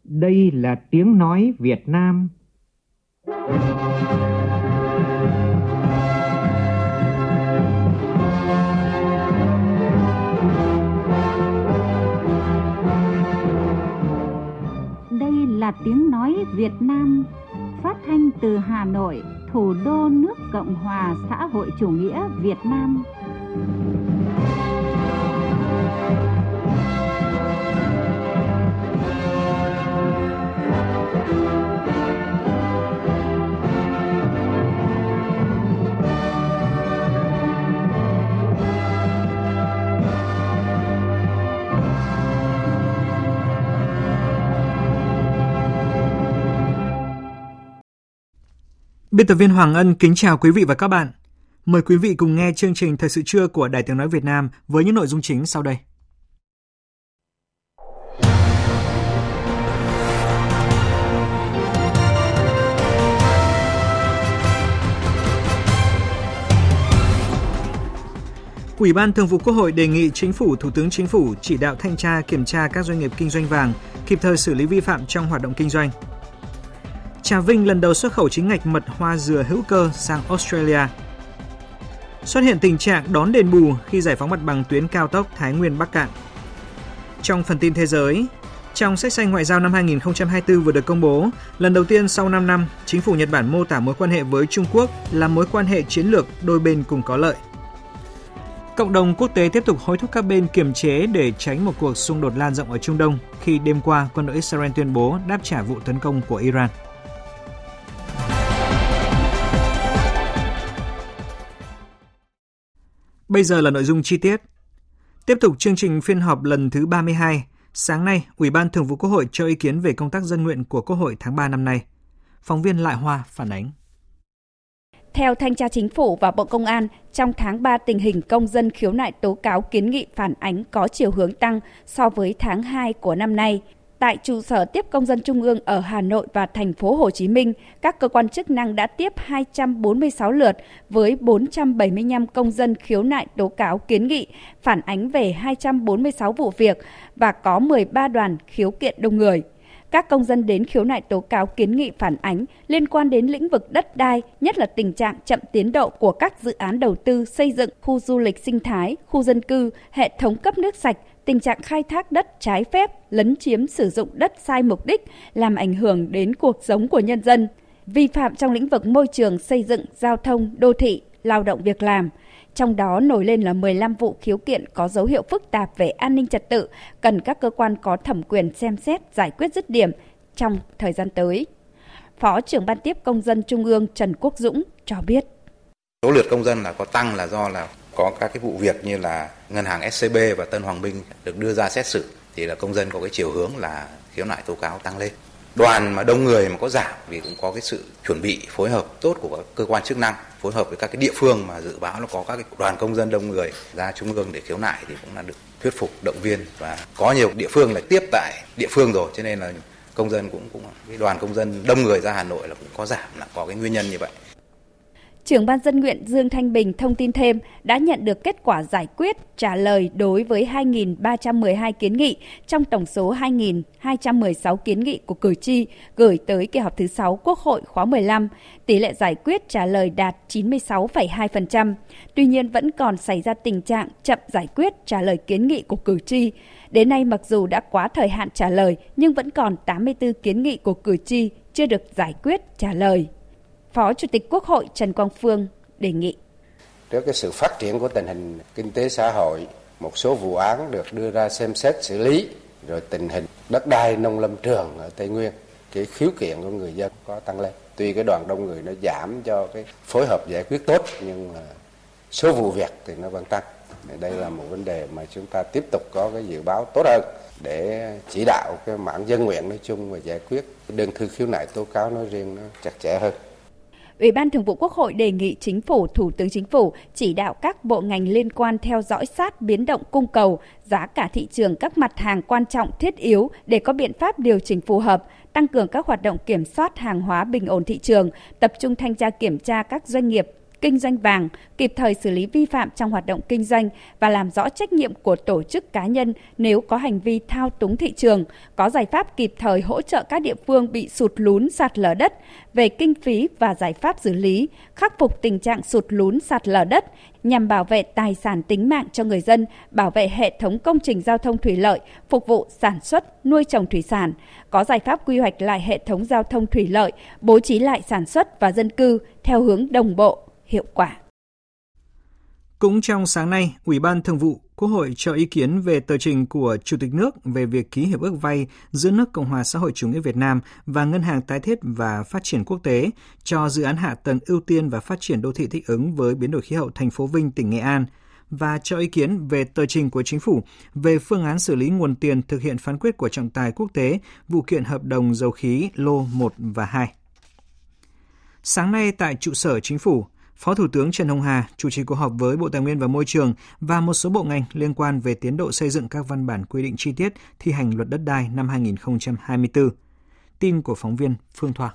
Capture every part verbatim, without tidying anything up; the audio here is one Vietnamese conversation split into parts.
Đây là tiếng nói Việt Nam. Đây là tiếng nói Việt Nam, phát thanh từ Hà Nội, thủ đô nước Cộng hòa xã hội chủ nghĩa Việt Nam. Biên tập viên Hoàng Ân kính chào quý vị và các bạn. Mời quý vị cùng nghe chương trình Thời sự trưa của Đài Tiếng nói Việt Nam với những nội dung chính sau đây. Ủy ban Thường vụ Quốc hội đề nghị Chính phủ, Thủ tướng Chính phủ chỉ đạo thanh tra kiểm tra các doanh nghiệp kinh doanh vàng, kịp thời xử lý vi phạm trong hoạt động kinh doanh. Trà Vinh lần đầu xuất khẩu chính ngạch mật hoa dừa hữu cơ sang Australia. Xuất hiện tình trạng đón đền bù khi giải phóng mặt bằng tuyến cao tốc Thái Nguyên - Bắc Kạn. Trong phần tin thế giới, trong sách xanh ngoại giao năm hai không hai tư vừa được công bố, lần đầu tiên sau năm năm, chính phủ Nhật Bản mô tả mối quan hệ với Trung Quốc là mối quan hệ chiến lược đôi bên cùng có lợi. Cộng đồng quốc tế tiếp tục hối thúc các bên kiềm chế để tránh một cuộc xung đột lan rộng ở Trung Đông khi đêm qua quân đội Israel tuyên bố đáp trả vụ tấn công của Iran. Bây giờ là nội dung chi tiết. Tiếp tục chương trình phiên họp lần thứ ba mươi hai, sáng nay, Ủy ban Thường vụ Quốc hội cho ý kiến về công tác dân nguyện của Quốc hội tháng ba năm nay. Phóng viên Lại Hoa phản ánh. Theo Thanh tra Chính phủ và Bộ Công an, trong tháng ba tình hình công dân khiếu nại tố cáo kiến nghị phản ánh có chiều hướng tăng so với tháng hai của năm nay. Tại trụ sở tiếp công dân trung ương ở Hà Nội và thành phố Hồ Chí Minh, các cơ quan chức năng đã tiếp hai trăm bốn mươi sáu lượt với bốn trăm bảy mươi lăm công dân khiếu nại tố cáo kiến nghị, phản ánh về hai trăm bốn mươi sáu vụ việc và có mười ba đoàn khiếu kiện đông người. Các công dân đến khiếu nại tố cáo kiến nghị phản ánh liên quan đến lĩnh vực đất đai, nhất là tình trạng chậm tiến độ của các dự án đầu tư xây dựng khu du lịch sinh thái, khu dân cư, hệ thống cấp nước sạch, tình trạng khai thác đất trái phép, lấn chiếm sử dụng đất sai mục đích, làm ảnh hưởng đến cuộc sống của nhân dân, vi phạm trong lĩnh vực môi trường, xây dựng, giao thông, đô thị, lao động việc làm. Trong đó nổi lên là mười lăm vụ khiếu kiện có dấu hiệu phức tạp về an ninh trật tự, cần các cơ quan có thẩm quyền xem xét giải quyết dứt điểm trong thời gian tới. Phó trưởng ban tiếp công dân Trung ương Trần Quốc Dũng cho biết. Số lượt công dân là có tăng là do là có các cái vụ việc như là ngân hàng ét xê bê và Tân Hoàng Minh được đưa ra xét xử thì là công dân có cái chiều hướng là khiếu nại tố cáo tăng lên. Đoàn mà đông người mà có giảm vì cũng có cái sự chuẩn bị phối hợp tốt của các cơ quan chức năng, phối hợp với các cái địa phương mà dự báo nó có các cái đoàn công dân đông người ra trung ương để khiếu nại thì cũng là được thuyết phục, động viên, và có nhiều địa phương là tiếp tại địa phương rồi, cho nên là công dân cũng cũng cái đoàn công dân đông người ra Hà Nội là cũng có giảm, là có cái nguyên nhân như vậy. Trưởng ban dân nguyện Dương Thanh Bình thông tin thêm đã nhận được kết quả giải quyết trả lời đối với hai nghìn ba trăm mười hai kiến nghị trong tổng số hai nghìn hai trăm mười sáu kiến nghị của cử tri gửi tới kỳ họp thứ sáu Quốc hội khóa mười lăm. Tỷ lệ giải quyết trả lời đạt chín mươi sáu phẩy hai phần trăm. Tuy nhiên vẫn còn xảy ra tình trạng chậm giải quyết trả lời kiến nghị của cử tri. Đến nay mặc dù đã quá thời hạn trả lời nhưng vẫn còn tám mươi tư kiến nghị của cử tri chưa được giải quyết trả lời. Phó Chủ tịch Quốc hội Trần Quang Phương đề nghị. Trước cái sự phát triển của tình hình kinh tế xã hội, một số vụ án được đưa ra xem xét xử lý, rồi tình hình đất đai nông lâm trường ở Tây Nguyên, cái khiếu kiện của người dân có tăng lên. Tuy cái đoàn đông người nó giảm cho cái phối hợp giải quyết tốt, nhưng mà số vụ việc thì nó vẫn tăng. Đây là một vấn đề mà chúng ta tiếp tục có cái dự báo tốt hơn để chỉ đạo cái mảng dân nguyện nói chung và giải quyết đơn thư khiếu nại tố cáo nói riêng nó chặt chẽ hơn. Ủy ban Thường vụ Quốc hội đề nghị Chính phủ, Thủ tướng Chính phủ chỉ đạo các bộ ngành liên quan theo dõi sát biến động cung cầu, giá cả thị trường các mặt hàng quan trọng thiết yếu để có biện pháp điều chỉnh phù hợp, tăng cường các hoạt động kiểm soát hàng hóa bình ổn thị trường, tập trung thanh tra kiểm tra các doanh nghiệp kinh doanh vàng, kịp thời xử lý vi phạm trong hoạt động kinh doanh và làm rõ trách nhiệm của tổ chức cá nhân nếu có hành vi thao túng thị trường, có giải pháp kịp thời hỗ trợ các địa phương bị sụt lún sạt lở đất về kinh phí và giải pháp xử lý, khắc phục tình trạng sụt lún sạt lở đất nhằm bảo vệ tài sản tính mạng cho người dân, bảo vệ hệ thống công trình giao thông thủy lợi, phục vụ sản xuất, nuôi trồng thủy sản, có giải pháp quy hoạch lại hệ thống giao thông thủy lợi, bố trí lại sản xuất và dân cư theo hướng đồng bộ, hiệu quả. Cũng trong sáng nay, Ủy ban Thường vụ Quốc hội cho ý kiến về tờ trình của Chủ tịch nước về việc ký hiệp ước vay giữa nước Cộng hòa xã hội chủ nghĩa Việt Nam và Ngân hàng Tái thiết và Phát triển Quốc tế cho dự án hạ tầng ưu tiên và phát triển đô thị thích ứng với biến đổi khí hậu thành phố Vinh, tỉnh Nghệ An, và cho ý kiến về tờ trình của Chính phủ về phương án xử lý nguồn tiền thực hiện phán quyết của trọng tài quốc tế vụ kiện hợp đồng dầu khí lô một và hai. Sáng nay tại trụ sở Chính phủ, Phó Thủ tướng Trần Hồng Hà chủ trì cuộc họp với Bộ Tài nguyên và Môi trường và một số bộ ngành liên quan về tiến độ xây dựng các văn bản quy định chi tiết thi hành luật đất đai năm hai nghìn không trăm hai mươi tư. Tin của phóng viên Phương Thoa.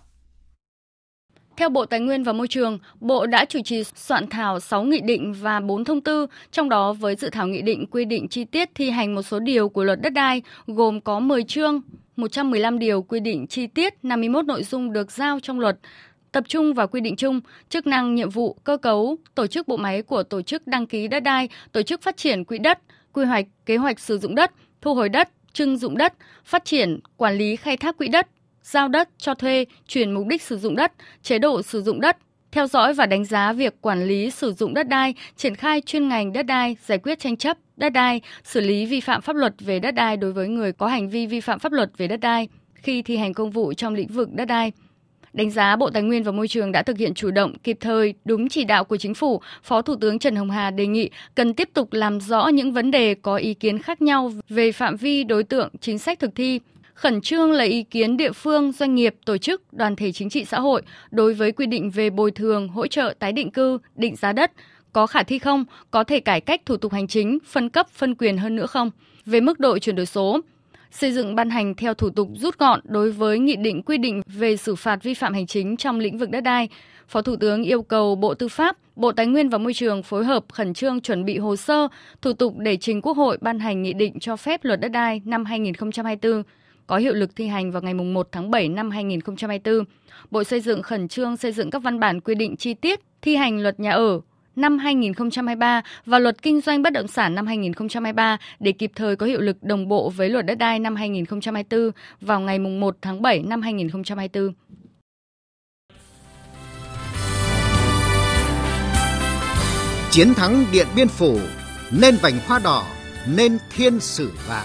Theo Bộ Tài nguyên và Môi trường, Bộ đã chủ trì soạn thảo sáu nghị định và bốn thông tư, trong đó với dự thảo nghị định quy định chi tiết thi hành một số điều của luật đất đai gồm có mười chương, một trăm mười lăm điều quy định chi tiết, năm mươi mốt nội dung được giao trong luật, tập trung vào quy định chung, chức năng, nhiệm vụ, cơ cấu, tổ chức bộ máy của tổ chức đăng ký đất đai, tổ chức phát triển quỹ đất, quy hoạch, kế hoạch sử dụng đất, thu hồi đất, trưng dụng đất, phát triển, quản lý khai thác quỹ đất, giao đất, cho thuê, chuyển mục đích sử dụng đất, chế độ sử dụng đất, theo dõi và đánh giá việc quản lý sử dụng đất đai, triển khai chuyên ngành đất đai, giải quyết tranh chấp đất đai, xử lý vi phạm pháp luật về đất đai đối với người có hành vi vi phạm pháp luật về đất đai khi thi hành công vụ trong lĩnh vực đất đai. Đánh giá Bộ Tài nguyên và Môi trường đã thực hiện chủ động, kịp thời, đúng chỉ đạo của Chính phủ, Phó Thủ tướng Trần Hồng Hà đề nghị cần tiếp tục làm rõ những vấn đề có ý kiến khác nhau về phạm vi, đối tượng, chính sách thực thi, khẩn trương lấy ý kiến địa phương, doanh nghiệp, tổ chức, đoàn thể chính trị xã hội đối với quy định về bồi thường, hỗ trợ tái định cư, định giá đất, có khả thi không, có thể cải cách thủ tục hành chính, phân cấp, phân quyền hơn nữa không, về mức độ chuyển đổi số. Xây dựng ban hành theo thủ tục rút gọn đối với nghị định quy định về xử phạt vi phạm hành chính trong lĩnh vực đất đai. Phó Thủ tướng yêu cầu Bộ Tư pháp, Bộ Tài nguyên và Môi trường phối hợp khẩn trương chuẩn bị hồ sơ, thủ tục để trình Quốc hội ban hành nghị định cho phép luật đất đai năm hai nghìn không trăm hai mươi tư, có hiệu lực thi hành vào ngày mùng một tháng bảy năm hai nghìn không trăm hai mươi tư. Bộ Xây dựng khẩn trương xây dựng các văn bản quy định chi tiết thi hành luật nhà ở năm hai nghìn không trăm hai mươi ba và luật kinh doanh bất động sản năm hai nghìn không trăm hai mươi ba để kịp thời có hiệu lực đồng bộ với luật đất đai năm hai nghìn không trăm hai mươi tư vào ngày mùng một tháng bảy năm hai nghìn không trăm hai mươi tư. Chiến thắng Điện Biên Phủ, nên vành hoa đỏ, nên thiên sử vàng.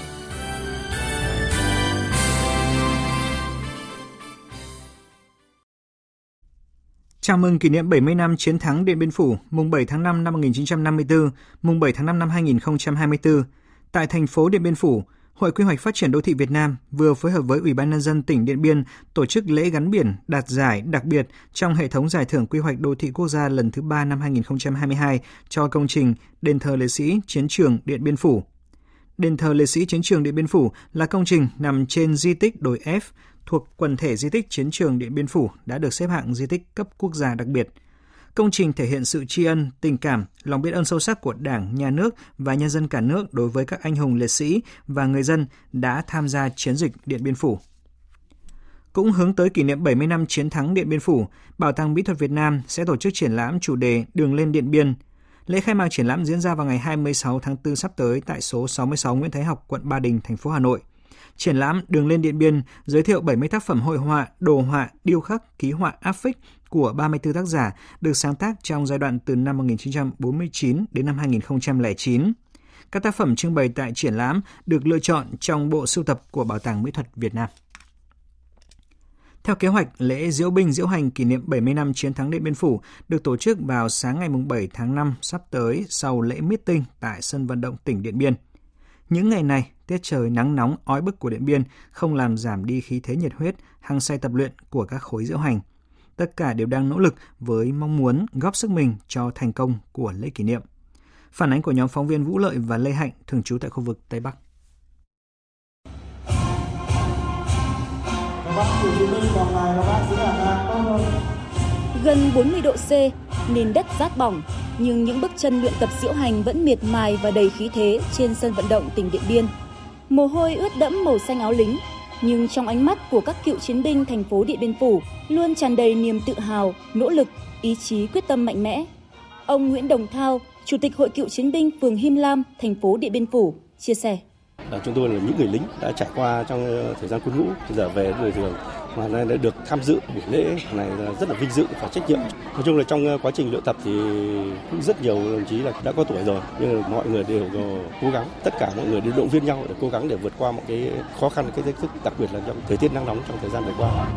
Chào mừng kỷ niệm bảy mươi năm chiến thắng Điện Biên Phủ, mùng bảy tháng năm năm một nghìn chín trăm năm mươi tư, mùng bảy tháng năm năm hai nghìn không trăm hai mươi tư. Tại thành phố Điện Biên Phủ, Hội Quy hoạch Phát triển Đô thị Việt Nam vừa phối hợp với Ủy ban Nhân dân tỉnh Điện Biên tổ chức lễ gắn biển đạt giải đặc biệt trong hệ thống giải thưởng Quy hoạch Đô thị Quốc gia lần thứ ba năm hai nghìn không trăm hai mươi hai cho công trình Đền thờ Liệt sĩ Chiến trường Điện Biên Phủ. Đền thờ Liệt sĩ Chiến trường Điện Biên Phủ là công trình nằm trên di tích đồi F thuộc quần thể di tích Chiến trường Điện Biên Phủ đã được xếp hạng di tích cấp quốc gia đặc biệt. Công trình thể hiện sự tri ân, tình cảm, lòng biết ơn sâu sắc của Đảng, Nhà nước và nhân dân cả nước đối với các anh hùng liệt sĩ và người dân đã tham gia chiến dịch Điện Biên Phủ. Cũng hướng tới kỷ niệm bảy mươi năm chiến thắng Điện Biên Phủ, Bảo tàng Mỹ thuật Việt Nam sẽ tổ chức triển lãm chủ đề Đường lên Điện Biên. Lễ khai mạc triển lãm diễn ra vào ngày hai mươi sáu tháng tư sắp tới tại số sáu mươi sáu Nguyễn Thái Học, quận Ba Đình, thành phố Hà Nội. Triển lãm Đường lên Điện Biên giới thiệu bảy mươi tác phẩm hội họa, đồ họa, điêu khắc, ký họa áp phích của ba mươi tư tác giả được sáng tác trong giai đoạn từ năm một nghìn chín trăm bốn mươi chín đến năm hai nghìn không trăm lẻ chín. Các tác phẩm trưng bày tại triển lãm được lựa chọn trong bộ sưu tập của Bảo tàng Mỹ thuật Việt Nam. Theo kế hoạch, lễ diễu binh diễu hành kỷ niệm bảy mươi năm chiến thắng Điện Biên Phủ được tổ chức vào sáng ngày bảy tháng năm sắp tới sau lễ meeting tại sân vận động tỉnh Điện Biên. Những ngày này, tiết trời nắng nóng ói bức của Điện Biên không làm giảm đi khí thế nhiệt huyết, hăng say tập luyện của các khối diễu hành. Tất cả đều đang nỗ lực với mong muốn góp sức mình cho thành công của lễ kỷ niệm. Phản ánh của nhóm phóng viên Vũ Lợi và Lê Hạnh thường trú tại khu vực Tây Bắc. Gần bốn mươi độ C, nên đất rát bỏng, nhưng những bước chân luyện tập diễu hành vẫn miệt mài và đầy khí thế trên sân vận động tỉnh Điện Biên. Mồ hôi ướt đẫm màu xanh áo lính, nhưng trong ánh mắt của các cựu chiến binh thành phố Điện Biên Phủ luôn tràn đầy niềm tự hào, nỗ lực, ý chí quyết tâm mạnh mẽ. Ông Nguyễn Đồng Thao, Chủ tịch Hội Cựu chiến binh phường Him Lam, thành phố Điện Biên Phủ, chia sẻ. Chúng tôi là những người lính đã trải qua trong thời gian quân ngũ, bây giờ về đời thường mà đã được tham dự buổi lễ này rất là vinh dự và trách nhiệm. Nói chung là trong quá trình luyện tập thì cũng rất nhiều đồng chí là đã có tuổi rồi, nhưng mà mọi người đều cố gắng, tất cả mọi người đều động viên nhau để cố gắng để vượt qua một cái khó khăn, cái thách thức, đặc biệt là trong thời tiết nắng nóng trong thời gian vừa qua.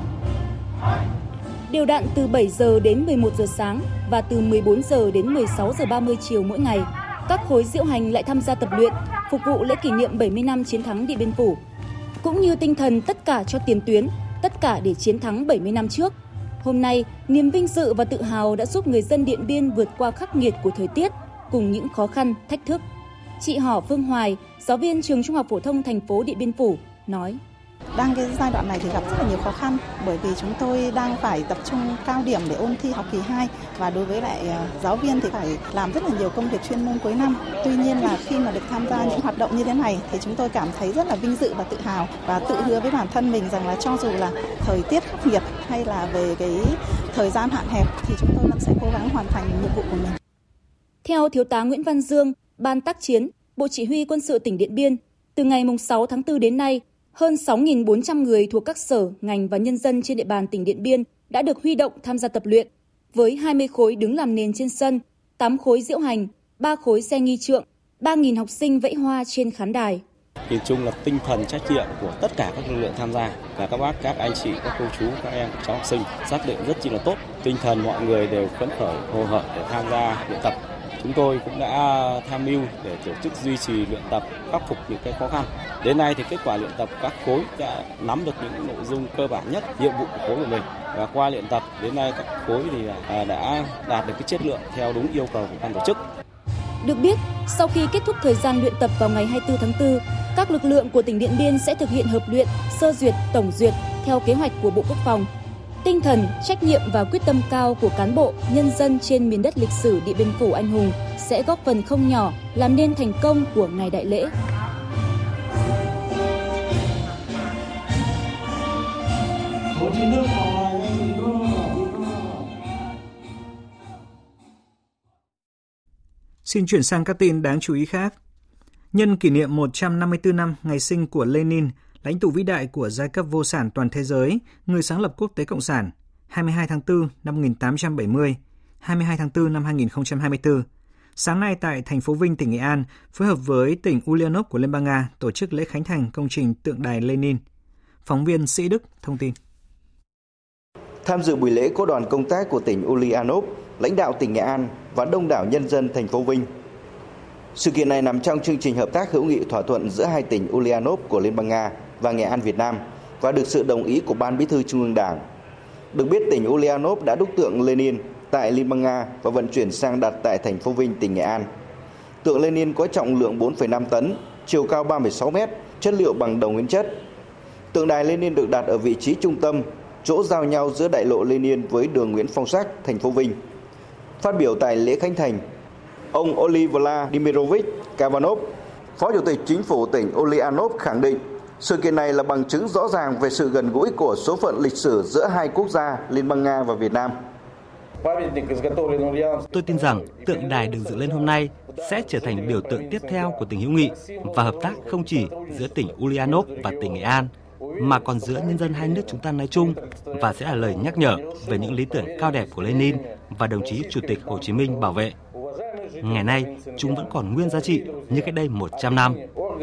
Đều đặn từ bảy giờ đến mười một giờ sáng và từ mười bốn giờ đến mười sáu giờ ba mươi chiều mỗi ngày, các khối diễu hành lại tham gia tập luyện, phục vụ lễ kỷ niệm bảy mươi năm chiến thắng Điện Biên Phủ. Cũng như tinh thần tất cả cho tiền tuyến, tất cả để chiến thắng bảy mươi năm trước. Hôm nay, niềm vinh dự và tự hào đã giúp người dân Điện Biên vượt qua khắc nghiệt của thời tiết cùng những khó khăn, thách thức. Chị Hỏ Phương Hoài, giáo viên trường Trung học phổ thông thành phố Điện Biên Phủ, nói: Đang cái giai đoạn này thì gặp rất là nhiều khó khăn, bởi vì chúng tôi đang phải tập trung cao điểm để ôn thi học kỳ hai, và đối với lại giáo viên thì phải làm rất là nhiều công việc chuyên môn cuối năm. Tuy nhiên là khi mà được tham gia những hoạt động như thế này thì chúng tôi cảm thấy rất là vinh dự và tự hào, và tự hứa với bản thân mình rằng là cho dù là thời tiết khắc nghiệt hay là về cái thời gian hạn hẹp thì chúng tôi vẫn sẽ cố gắng hoàn thành nhiệm vụ của mình. Theo Thiếu tá Nguyễn Văn Dương, Ban tác chiến, Bộ Chỉ huy Quân sự tỉnh Điện Biên, từ ngày sáu tháng tư đến nay, hơn sáu nghìn bốn trăm người thuộc các sở, ngành và nhân dân trên địa bàn tỉnh Điện Biên đã được huy động tham gia tập luyện, với hai mươi khối đứng làm nền trên sân, tám khối diễu hành, ba khối xe nghi trượng, ba nghìn học sinh vẫy hoa trên khán đài. Nhìn chung là tinh thần trách nhiệm của tất cả các lực lượng tham gia, và các bác, các anh chị, các cô chú, các em, cháu học sinh xác định rất chi là tốt. Tinh thần mọi người đều phấn khởi, hồ hởi để tham gia luyện tập. Chúng tôi cũng đã tham mưu để tổ chức duy trì luyện tập, khắc phục những cái khó khăn. Đến nay thì kết quả luyện tập các khối đã nắm được những nội dung cơ bản nhất, nhiệm vụ của khối của mình. Và qua luyện tập đến nay các khối thì đã đạt được cái chất lượng theo đúng yêu cầu của ban tổ chức. Được biết, sau khi kết thúc thời gian luyện tập vào ngày hai mươi tư tháng tư, các lực lượng của tỉnh Điện Biên sẽ thực hiện hợp luyện, sơ duyệt, tổng duyệt theo kế hoạch của Bộ Quốc phòng. Tinh thần, trách nhiệm và quyết tâm cao của cán bộ, nhân dân trên miền đất lịch sử Điện Biên Phủ anh hùng sẽ góp phần không nhỏ làm nên thành công của ngày đại lễ. Xin chuyển sang các tin đáng chú ý khác. Nhân kỷ niệm một trăm năm mươi tư năm ngày sinh của Lenin, lãnh tụ vĩ đại của giai cấp vô sản toàn thế giới, người sáng lập quốc tế cộng sản, hai mươi hai tháng tư năm một nghìn tám trăm bảy mươi, hai mươi hai tháng tư năm hai nghìn không trăm hai mươi tư. Sáng nay tại thành phố Vinh, tỉnh Nghệ An, phối hợp với tỉnh Ulyanov của Liên bang Nga tổ chức lễ khánh thành công trình tượng đài Lenin. Phóng viên Sĩ Đức thông tin. Tham dự buổi lễ có đoàn công tác của tỉnh Ulyanov, lãnh đạo tỉnh Nghệ An và đông đảo nhân dân thành phố Vinh. Sự kiện này nằm trong chương trình hợp tác hữu nghị thỏa thuận giữa hai tỉnh Ulyanov của Liên bang Nga và Nghệ An Việt Nam và được sự đồng ý của Ban Bí thư Trung ương Đảng. Được biết, tỉnh Ulyanov đã đúc tượng Lenin tại Liên bang Nga và vận chuyển sang đặt tại thành phố Vinh, tỉnh Nghệ An. Tượng Lenin có trọng lượng bốn phẩy năm tấn, chiều cao ba phẩy sáu mét, chất liệu bằng đồng nguyên chất. Tượng đài Lenin được đặt ở vị trí trung tâm, chỗ giao nhau giữa đại lộ Lenin với đường Nguyễn Phong Sắc, thành phố Vinh. Phát biểu tại lễ khánh thành, ông Oli Vladimirovich Kavanov, Phó Chủ tịch Chính phủ tỉnh Ulyanov khẳng định sự kiện này là bằng chứng rõ ràng về sự gần gũi của số phận lịch sử giữa hai quốc gia Liên bang Nga và Việt Nam. Tôi tin rằng tượng đài được dựng lên hôm nay sẽ trở thành biểu tượng tiếp theo của tình hữu nghị và hợp tác không chỉ giữa tỉnh Ulyanov và tỉnh Nghệ An, mà còn giữa nhân dân hai nước chúng ta nói chung, và sẽ là lời nhắc nhở về những lý tưởng cao đẹp của Lenin và đồng chí Chủ tịch Hồ Chí Minh bảo vệ. Ngày nay, chúng vẫn còn nguyên giá trị như cách đây một trăm năm.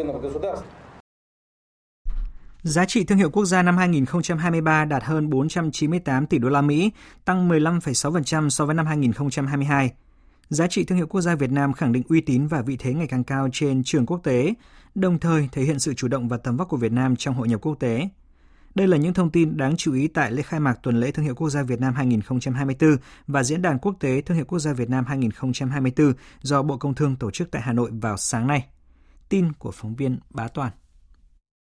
Giá trị thương hiệu quốc gia năm hai nghìn không trăm hai mươi ba đạt hơn bốn trăm chín mươi tám tỷ đô la Mỹ, tăng mười lăm phẩy sáu phần trăm so với năm hai nghìn không trăm hai mươi hai. Giá trị thương hiệu quốc gia Việt Nam khẳng định uy tín và vị thế ngày càng cao trên trường quốc tế, đồng thời thể hiện sự chủ động và tầm vóc của Việt Nam trong hội nhập quốc tế. Đây là những thông tin đáng chú ý tại lễ khai mạc tuần lễ Thương hiệu Quốc gia Việt Nam hai nghìn không trăm hai mươi tư và Diễn đàn Quốc tế Thương hiệu Quốc gia Việt Nam hai nghìn không trăm hai mươi tư do Bộ Công Thương tổ chức tại Hà Nội vào sáng nay. Tin của phóng viên Bá Toàn.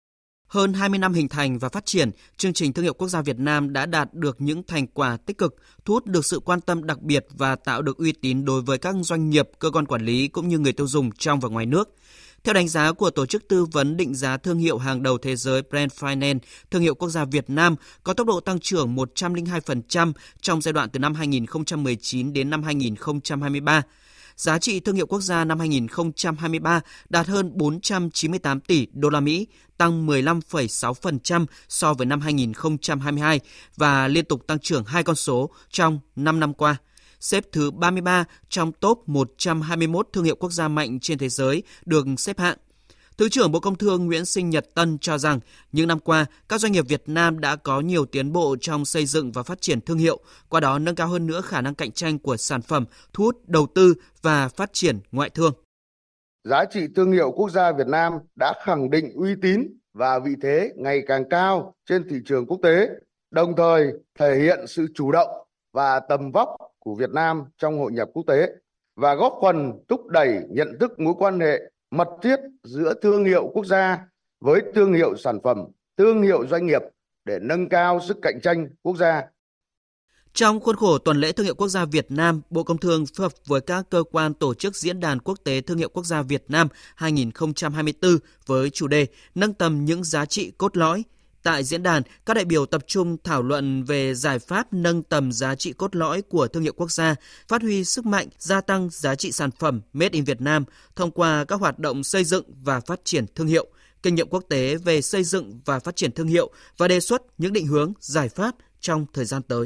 Hơn hai mươi năm hình thành và phát triển, chương trình Thương hiệu Quốc gia Việt Nam đã đạt được những thành quả tích cực, thu hút được sự quan tâm đặc biệt và tạo được uy tín đối với các doanh nghiệp, cơ quan quản lý cũng như người tiêu dùng trong và ngoài nước. Theo đánh giá của Tổ chức Tư vấn Định giá Thương hiệu hàng đầu thế giới Brand Finance, Thương hiệu Quốc gia Việt Nam có tốc độ tăng trưởng một trăm lẻ hai phần trăm trong giai đoạn từ năm hai nghìn không trăm mười chín đến năm hai nghìn không trăm hai mươi ba. Giá trị thương hiệu quốc gia năm hai nghìn không trăm hai mươi ba đạt hơn bốn trăm chín mươi tám tỷ đô la Mỹ, tăng mười lăm phẩy sáu phần trăm so với năm hai nghìn không trăm hai mươi hai và liên tục tăng trưởng hai con số trong năm năm qua. Xếp thứ ba mươi ba trong top một trăm hai mươi mốt thương hiệu quốc gia mạnh trên thế giới được xếp hạng. Thứ trưởng Bộ Công Thương Nguyễn Sinh Nhật Tân cho rằng, những năm qua, các doanh nghiệp Việt Nam đã có nhiều tiến bộ trong xây dựng và phát triển thương hiệu, qua đó nâng cao hơn nữa khả năng cạnh tranh của sản phẩm, thu hút đầu tư và phát triển ngoại thương. Giá trị thương hiệu quốc gia Việt Nam đã khẳng định uy tín và vị thế ngày càng cao trên thị trường quốc tế, đồng thời thể hiện sự chủ động và tầm vóc của Việt Nam trong hội nhập quốc tế và góp phần thúc đẩy nhận thức mối quan hệ mật thiết giữa thương hiệu quốc gia với thương hiệu sản phẩm, thương hiệu doanh nghiệp để nâng cao sức cạnh tranh quốc gia. Trong khuôn khổ tuần lễ Thương hiệu Quốc gia Việt Nam, Bộ Công Thương phối hợp với các cơ quan tổ chức Diễn đàn Quốc tế Thương hiệu Quốc gia Việt Nam hai nghìn không trăm hai mươi tư với chủ đề nâng tầm những giá trị cốt lõi. Tại diễn đàn, các đại biểu tập trung thảo luận về giải pháp nâng tầm giá trị cốt lõi của thương hiệu quốc gia, phát huy sức mạnh, gia tăng giá trị sản phẩm Made in Việt Nam thông qua các hoạt động xây dựng và phát triển thương hiệu, kinh nghiệm quốc tế về xây dựng và phát triển thương hiệu và đề xuất những định hướng, giải pháp trong thời gian tới.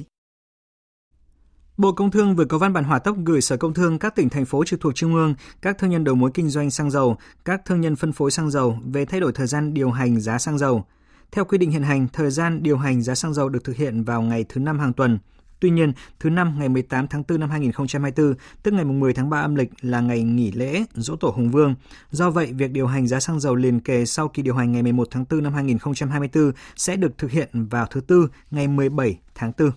Bộ Công Thương vừa có văn bản hỏa tốc gửi Sở Công Thương các tỉnh, thành phố trực thuộc Trung ương, các thương nhân đầu mối kinh doanh xăng dầu, các thương nhân phân phối xăng dầu về thay đổi thời gian điều hành giá xăng dầu. Theo quy định hiện hành, thời gian điều hành giá xăng dầu được thực hiện vào ngày thứ năm hàng tuần. Tuy nhiên, thứ năm ngày mười tám tháng tư năm hai nghìn không trăm hai mươi tư, tức ngày mười tháng ba âm lịch là ngày nghỉ lễ Giỗ Tổ Hùng Vương. Do vậy, việc điều hành giá xăng dầu liền kề sau kỳ điều hành ngày mười một tháng tư năm hai nghìn không trăm hai mươi tư sẽ được thực hiện vào thứ tư ngày mười bảy tháng tư.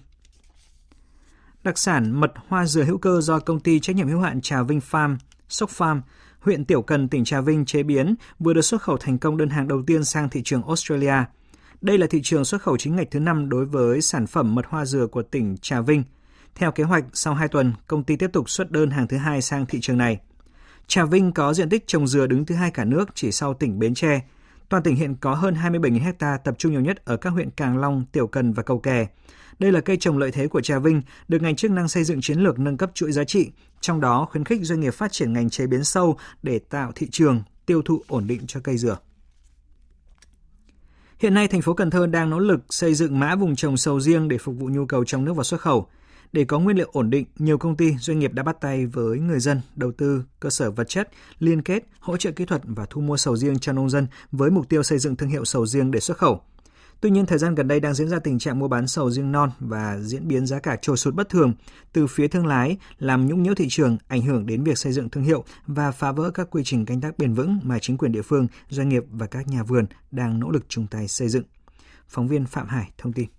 Đặc sản mật hoa dừa hữu cơ do công ty trách nhiệm hữu hạn Trà Vinh Farm, Sốc Farm, huyện Tiểu Cần, tỉnh Trà Vinh chế biến vừa được xuất khẩu thành công đơn hàng đầu tiên sang thị trường Australia. Đây là thị trường xuất khẩu chính ngạch thứ năm đối với sản phẩm mật hoa dừa của tỉnh Trà Vinh. Theo kế hoạch, sau hai tuần, công ty tiếp tục xuất đơn hàng thứ hai sang thị trường này. Trà Vinh có diện tích trồng dừa đứng thứ hai cả nước chỉ sau tỉnh Bến Tre. Toàn tỉnh hiện có hơn hai mươi bảy nghìn héc ta, tập trung nhiều nhất ở các huyện Càng Long, Tiểu Cần và Cầu Kè. Đây là cây trồng lợi thế của Trà Vinh, được ngành chức năng xây dựng chiến lược nâng cấp chuỗi giá trị, trong đó khuyến khích doanh nghiệp phát triển ngành chế biến sâu để tạo thị trường, tiêu thụ ổn định cho cây dừa. Hiện nay, thành phố Cần Thơ đang nỗ lực xây dựng mã vùng trồng sầu riêng để phục vụ nhu cầu trong nước và xuất khẩu. Để có nguyên liệu ổn định, nhiều công ty, doanh nghiệp đã bắt tay với người dân, đầu tư cơ sở vật chất, liên kết, hỗ trợ kỹ thuật và thu mua sầu riêng cho nông dân với mục tiêu xây dựng thương hiệu sầu riêng để xuất khẩu. Tuy nhiên, thời gian gần đây đang diễn ra tình trạng mua bán sầu riêng non và diễn biến giá cả trồi sụt bất thường từ phía thương lái, làm nhũng nhiễu thị trường, ảnh hưởng đến việc xây dựng thương hiệu và phá vỡ các quy trình canh tác bền vững mà chính quyền địa phương, doanh nghiệp và các nhà vườn đang nỗ lực chung tay xây dựng. Phóng viên Phạm Hải thông tin.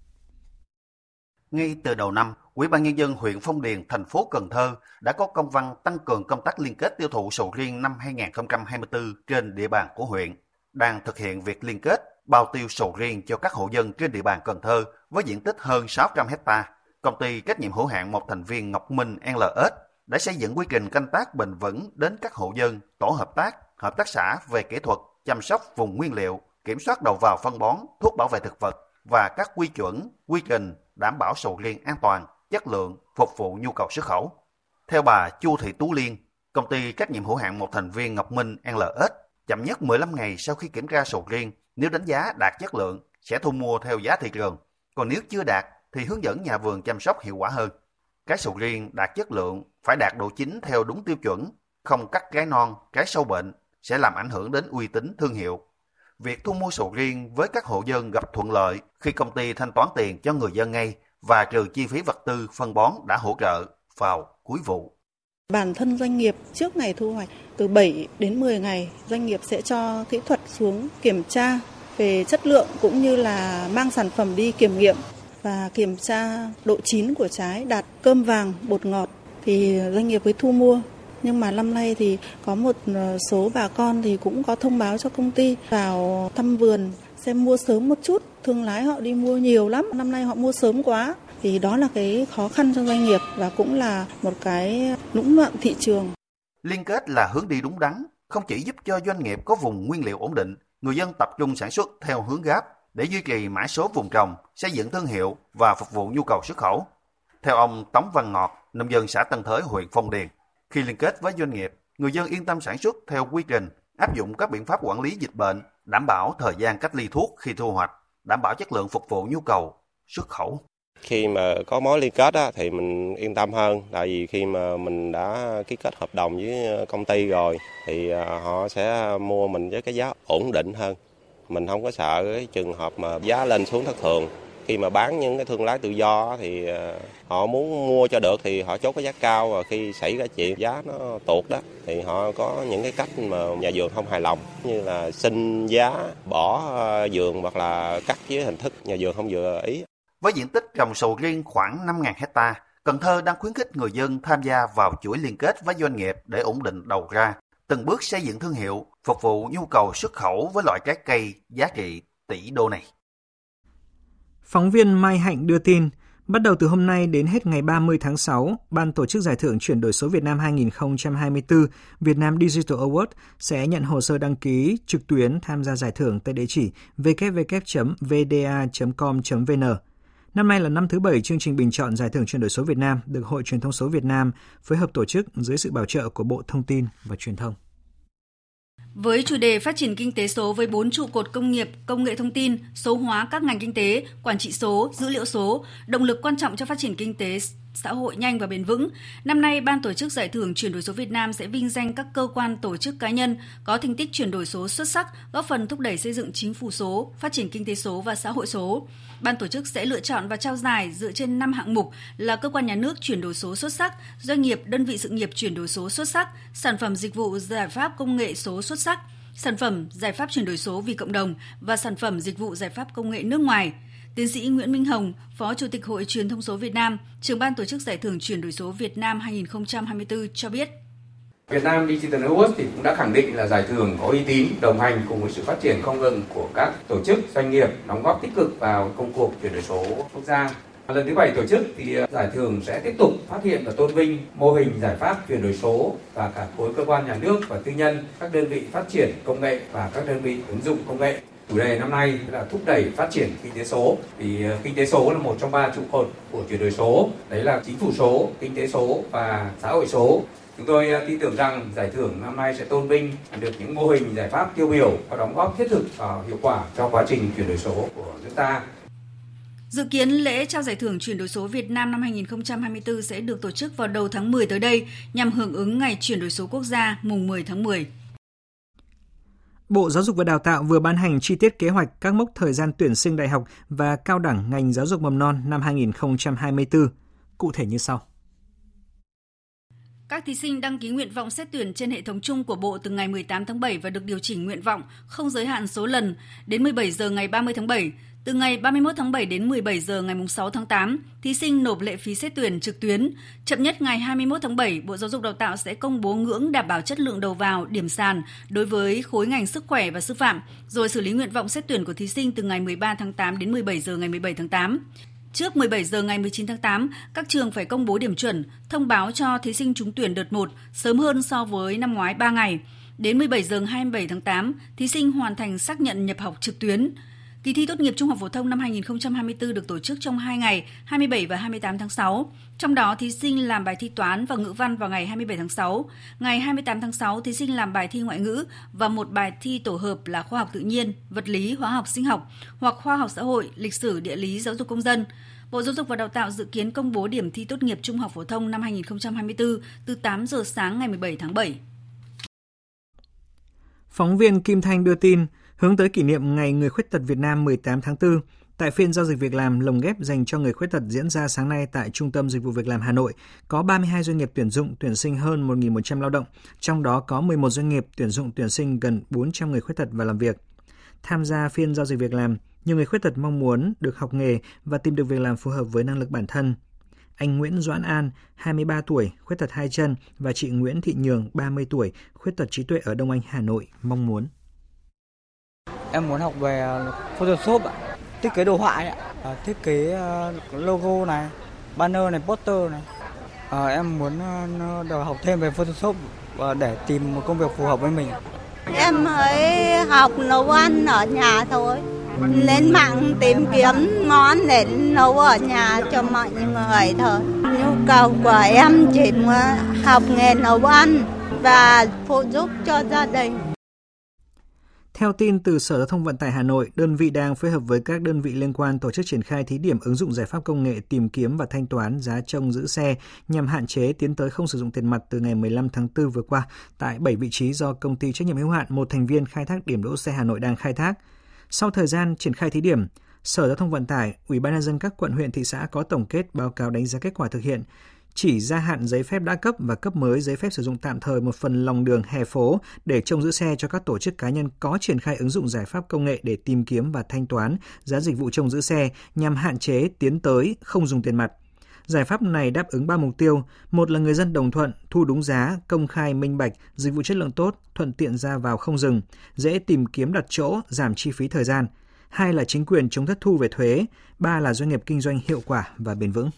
Ngay từ đầu năm, Ủy ban Nhân dân huyện Phong Điền, thành phố Cần Thơ đã có công văn tăng cường công tác liên kết tiêu thụ sầu riêng năm hai nghìn không trăm hai mươi tư trên địa bàn của huyện, đang thực hiện việc liên kết bao tiêu sầu riêng cho các hộ dân trên địa bàn Cần Thơ với diện tích hơn sáu trăm héc ta. Công ty trách nhiệm hữu hạn một thành viên Ngọc Minh lờ ét đã xây dựng quy trình canh tác bền vững đến các hộ dân, tổ hợp tác, hợp tác xã về kỹ thuật, chăm sóc vùng nguyên liệu, kiểm soát đầu vào phân bón, thuốc bảo vệ thực vật và các quy chuẩn, quy trình đảm bảo sầu riêng an toàn, chất lượng, phục vụ nhu cầu xuất khẩu. Theo bà Chu Thị Tú Liên, công ty trách nhiệm hữu hạn một thành viên Ngọc Minh lờ ét, chậm nhất mười lăm ngày sau khi kiểm tra sầu riêng, nếu đánh giá đạt chất lượng sẽ thu mua theo giá thị trường, còn nếu chưa đạt thì hướng dẫn nhà vườn chăm sóc hiệu quả hơn. Trái sầu riêng đạt chất lượng phải đạt độ chín theo đúng tiêu chuẩn, không cắt trái non, trái sâu bệnh sẽ làm ảnh hưởng đến uy tín thương hiệu. Việc thu mua sầu riêng với các hộ dân gặp thuận lợi khi công ty thanh toán tiền cho người dân ngay và trừ chi phí vật tư phân bón đã hỗ trợ vào cuối vụ. Bản thân doanh nghiệp trước ngày thu hoạch từ bảy đến mười ngày, doanh nghiệp sẽ cho kỹ thuật xuống kiểm tra về chất lượng cũng như là mang sản phẩm đi kiểm nghiệm và kiểm tra độ chín của trái đạt cơm vàng, bột ngọt thì doanh nghiệp mới thu mua. Nhưng mà năm nay thì có một số bà con thì cũng có thông báo cho công ty vào thăm vườn xem mua sớm một chút, thương lái họ đi mua nhiều lắm, năm nay họ mua sớm quá. Thì đó là cái khó khăn cho doanh nghiệp và cũng là một cái lũng đoạn thị trường. Liên kết là hướng đi đúng đắn, không chỉ giúp cho doanh nghiệp có vùng nguyên liệu ổn định, người dân tập trung sản xuất theo hướng gáp để duy trì mã số vùng trồng, xây dựng thương hiệu và phục vụ nhu cầu xuất khẩu. Theo ông Tống Văn Ngọt, nông dân xã Tân Thới, huyện Phong Điền, khi liên kết với doanh nghiệp, người dân yên tâm sản xuất theo quy trình, áp dụng các biện pháp quản lý dịch bệnh, đảm bảo thời gian cách ly thuốc khi thu hoạch, đảm bảo chất lượng phục vụ nhu cầu xuất khẩu. Khi mà có mối liên kết á, thì mình yên tâm hơn, tại vì khi mà mình đã ký kết hợp đồng với công ty rồi thì họ sẽ mua mình với cái giá ổn định hơn. Mình không có sợ cái trường hợp mà giá lên xuống thất thường. Khi mà bán những cái thương lái tự do thì họ muốn mua cho được thì họ chốt cái giá cao, và khi xảy ra chuyện giá nó tụt đó thì họ có những cái cách mà nhà vườn không hài lòng, như là xin giá, bỏ vườn hoặc là cắt với hình thức nhà vườn không vừa ý. Với diện tích trồng sầu riêng khoảng năm nghìn héc ta, Cần Thơ đang khuyến khích người dân tham gia vào chuỗi liên kết với doanh nghiệp để ổn định đầu ra, từng bước xây dựng thương hiệu, phục vụ nhu cầu xuất khẩu với loại trái cây giá trị tỷ đô này. Phóng viên Mai Hạnh đưa tin, bắt đầu từ hôm nay đến hết ngày ba mươi tháng sáu, Ban tổ chức Giải thưởng Chuyển đổi số Việt Nam hai không hai tư Vietnam Digital Award sẽ nhận hồ sơ đăng ký trực tuyến tham gia giải thưởng tại địa chỉ w w w chấm v d a chấm com chấm v n. Năm nay là năm thứ bảy chương trình bình chọn Giải thưởng Chuyển đổi số Việt Nam được Hội Truyền thông số Việt Nam phối hợp tổ chức dưới sự bảo trợ của Bộ Thông tin và Truyền thông. Với chủ đề phát triển kinh tế số với bốn trụ cột công nghiệp, công nghệ thông tin, số hóa các ngành kinh tế, quản trị số, dữ liệu số, động lực quan trọng cho phát triển kinh tế xã hội nhanh và bền vững. Năm nay, Ban tổ chức Giải thưởng Chuyển đổi số Việt Nam sẽ vinh danh các cơ quan, tổ chức, cá nhân có thành tích chuyển đổi số xuất sắc, góp phần thúc đẩy xây dựng chính phủ số, phát triển kinh tế số và xã hội số. Ban tổ chức sẽ lựa chọn và trao giải dựa trên năm hạng mục là cơ quan nhà nước chuyển đổi số xuất sắc, doanh nghiệp, đơn vị sự nghiệp chuyển đổi số xuất sắc, sản phẩm dịch vụ giải pháp công nghệ số xuất sắc, sản phẩm giải pháp chuyển đổi số vì cộng đồng và sản phẩm dịch vụ giải pháp công nghệ nước ngoài. Tiến sĩ Nguyễn Minh Hồng, Phó Chủ tịch Hội Truyền thông số Việt Nam, trưởng ban tổ chức Giải thưởng Chuyển đổi số Việt Nam hai không hai tư cho biết. Vietnam Digital Award thì cũng đã khẳng định là giải thưởng có uy tín, đồng hành cùng với sự phát triển không ngừng của các tổ chức, doanh nghiệp, đóng góp tích cực vào công cuộc chuyển đổi số quốc gia. Lần thứ bảy tổ chức thì giải thưởng sẽ tiếp tục phát hiện và tôn vinh mô hình giải pháp chuyển đổi số và cả khối cơ quan nhà nước và tư nhân, các đơn vị phát triển công nghệ và các đơn vị ứng dụng công nghệ. Chủ đề năm nay là thúc đẩy phát triển kinh tế số, vì kinh tế số là một trong ba trụ cột của chuyển đổi số, đấy là chính phủ số, kinh tế số và xã hội số. Chúng tôi tin tưởng rằng giải thưởng năm nay sẽ tôn vinh được những mô hình giải pháp tiêu biểu và đóng góp thiết thực và hiệu quả cho quá trình chuyển đổi số của nước ta. Dự kiến lễ trao giải thưởng Chuyển đổi số Việt Nam năm hai không hai tư sẽ được tổ chức vào đầu tháng mười tới đây nhằm hưởng ứng Ngày Chuyển đổi số Quốc gia mùng mười tháng mười. Bộ Giáo dục và Đào tạo vừa ban hành chi tiết kế hoạch các mốc thời gian tuyển sinh đại học và cao đẳng ngành giáo dục mầm non năm hai không hai tư. Cụ thể như sau. Các thí sinh đăng ký nguyện vọng xét tuyển trên hệ thống chung của Bộ từ ngày mười tám tháng bảy và được điều chỉnh nguyện vọng không giới hạn số lần đến mười bảy giờ ngày ba mươi tháng bảy. Từ ngày ba mươi mốt tháng bảy đến mười bảy giờ ngày sáu tháng tám, thí sinh nộp lệ phí xét tuyển trực tuyến. Chậm nhất ngày hai mươi mốt tháng bảy, Bộ Giáo dục Đào tạo sẽ công bố ngưỡng đảm bảo chất lượng đầu vào, điểm sàn đối với khối ngành sức khỏe và sư phạm, rồi xử lý nguyện vọng xét tuyển của thí sinh từ ngày mười ba tháng tám đến mười bảy giờ ngày mười bảy tháng tám. Trước mười bảy giờ ngày mười chín tháng tám, các trường phải công bố điểm chuẩn, thông báo cho thí sinh trúng tuyển đợt một sớm hơn so với năm ngoái ba ngày. Đến mười bảy giờ ngày hai mươi bảy tháng tám, thí sinh hoàn thành xác nhận nhập học trực tuyến. Kỳ thi tốt nghiệp trung học phổ thông năm hai không hai tư được tổ chức trong hai ngày, hai mươi bảy và hai mươi tám tháng sáu. Trong đó, thí sinh làm bài thi toán và ngữ văn vào ngày hai mươi bảy tháng sáu. Ngày hai mươi tám tháng sáu, thí sinh làm bài thi ngoại ngữ và một bài thi tổ hợp là khoa học tự nhiên, vật lý, hóa học, sinh học hoặc khoa học xã hội, lịch sử, địa lý, giáo dục công dân. Bộ Giáo dục và Đào tạo dự kiến công bố điểm thi tốt nghiệp trung học phổ thông năm hai không hai tư từ tám giờ sáng ngày mười bảy tháng bảy. Phóng viên Kim Thanh đưa tin, hướng tới kỷ niệm Ngày Người Khuyết tật Việt Nam mười tám tháng tư, tại phiên giao dịch việc làm lồng ghép dành cho người khuyết tật diễn ra sáng nay tại Trung tâm Dịch vụ Việc làm Hà Nội, có ba mươi hai doanh nghiệp tuyển dụng tuyển sinh hơn một nghìn một trăm lao động, trong đó có mười một doanh nghiệp tuyển dụng tuyển sinh gần bốn trăm người khuyết tật vào làm việc. Tham gia phiên giao dịch việc làm, nhiều người khuyết tật mong muốn được học nghề và tìm được việc làm phù hợp với năng lực bản thân. Anh Nguyễn Doãn An, hai mươi ba tuổi, khuyết tật hai chân và chị Nguyễn Thị Nhường, ba mươi tuổi, khuyết tật trí tuệ ở Đông Anh, Hà Nội mong muốn. Em muốn học về Photoshop ạ, thiết kế đồ họa ạ, thiết kế logo này, banner này, poster này. À, em muốn được học thêm về Photoshop để tìm một công việc phù hợp với mình. Em mới học nấu ăn ở nhà thôi. Lên mạng tìm kiếm món để nấu ở nhà cho mọi người thôi. Nhu cầu của em chỉ muốn học nghề nấu ăn và phụ giúp cho gia đình. Theo tin từ Sở Giao thông Vận tải Hà Nội, đơn vị đang phối hợp với các đơn vị liên quan tổ chức triển khai thí điểm ứng dụng giải pháp công nghệ tìm kiếm và thanh toán giá trông giữ xe nhằm hạn chế tiến tới không sử dụng tiền mặt từ ngày mười lăm tháng tư vừa qua tại bảy vị trí do Công ty trách nhiệm hữu hạn một thành viên khai thác điểm đỗ xe Hà Nội đang khai thác. Sau thời gian triển khai thí điểm, Sở Giao thông Vận tải, Ủy ban nhân dân các quận huyện thị xã có tổng kết báo cáo đánh giá kết quả thực hiện, chỉ gia hạn giấy phép đã cấp và cấp mới giấy phép sử dụng tạm thời một phần lòng đường hè phố để trông giữ xe cho các tổ chức cá nhân có triển khai ứng dụng giải pháp công nghệ để tìm kiếm và thanh toán giá dịch vụ trông giữ xe nhằm hạn chế tiến tới không dùng tiền mặt. Giải pháp này đáp ứng ba mục tiêu: một là người dân đồng thuận, thu đúng giá, công khai minh bạch, dịch vụ chất lượng tốt, thuận tiện ra vào không dừng, dễ tìm kiếm đặt chỗ, giảm chi phí thời gian; hai là chính quyền chống thất thu về thuế; ba là doanh nghiệp kinh doanh hiệu quả và bền vững.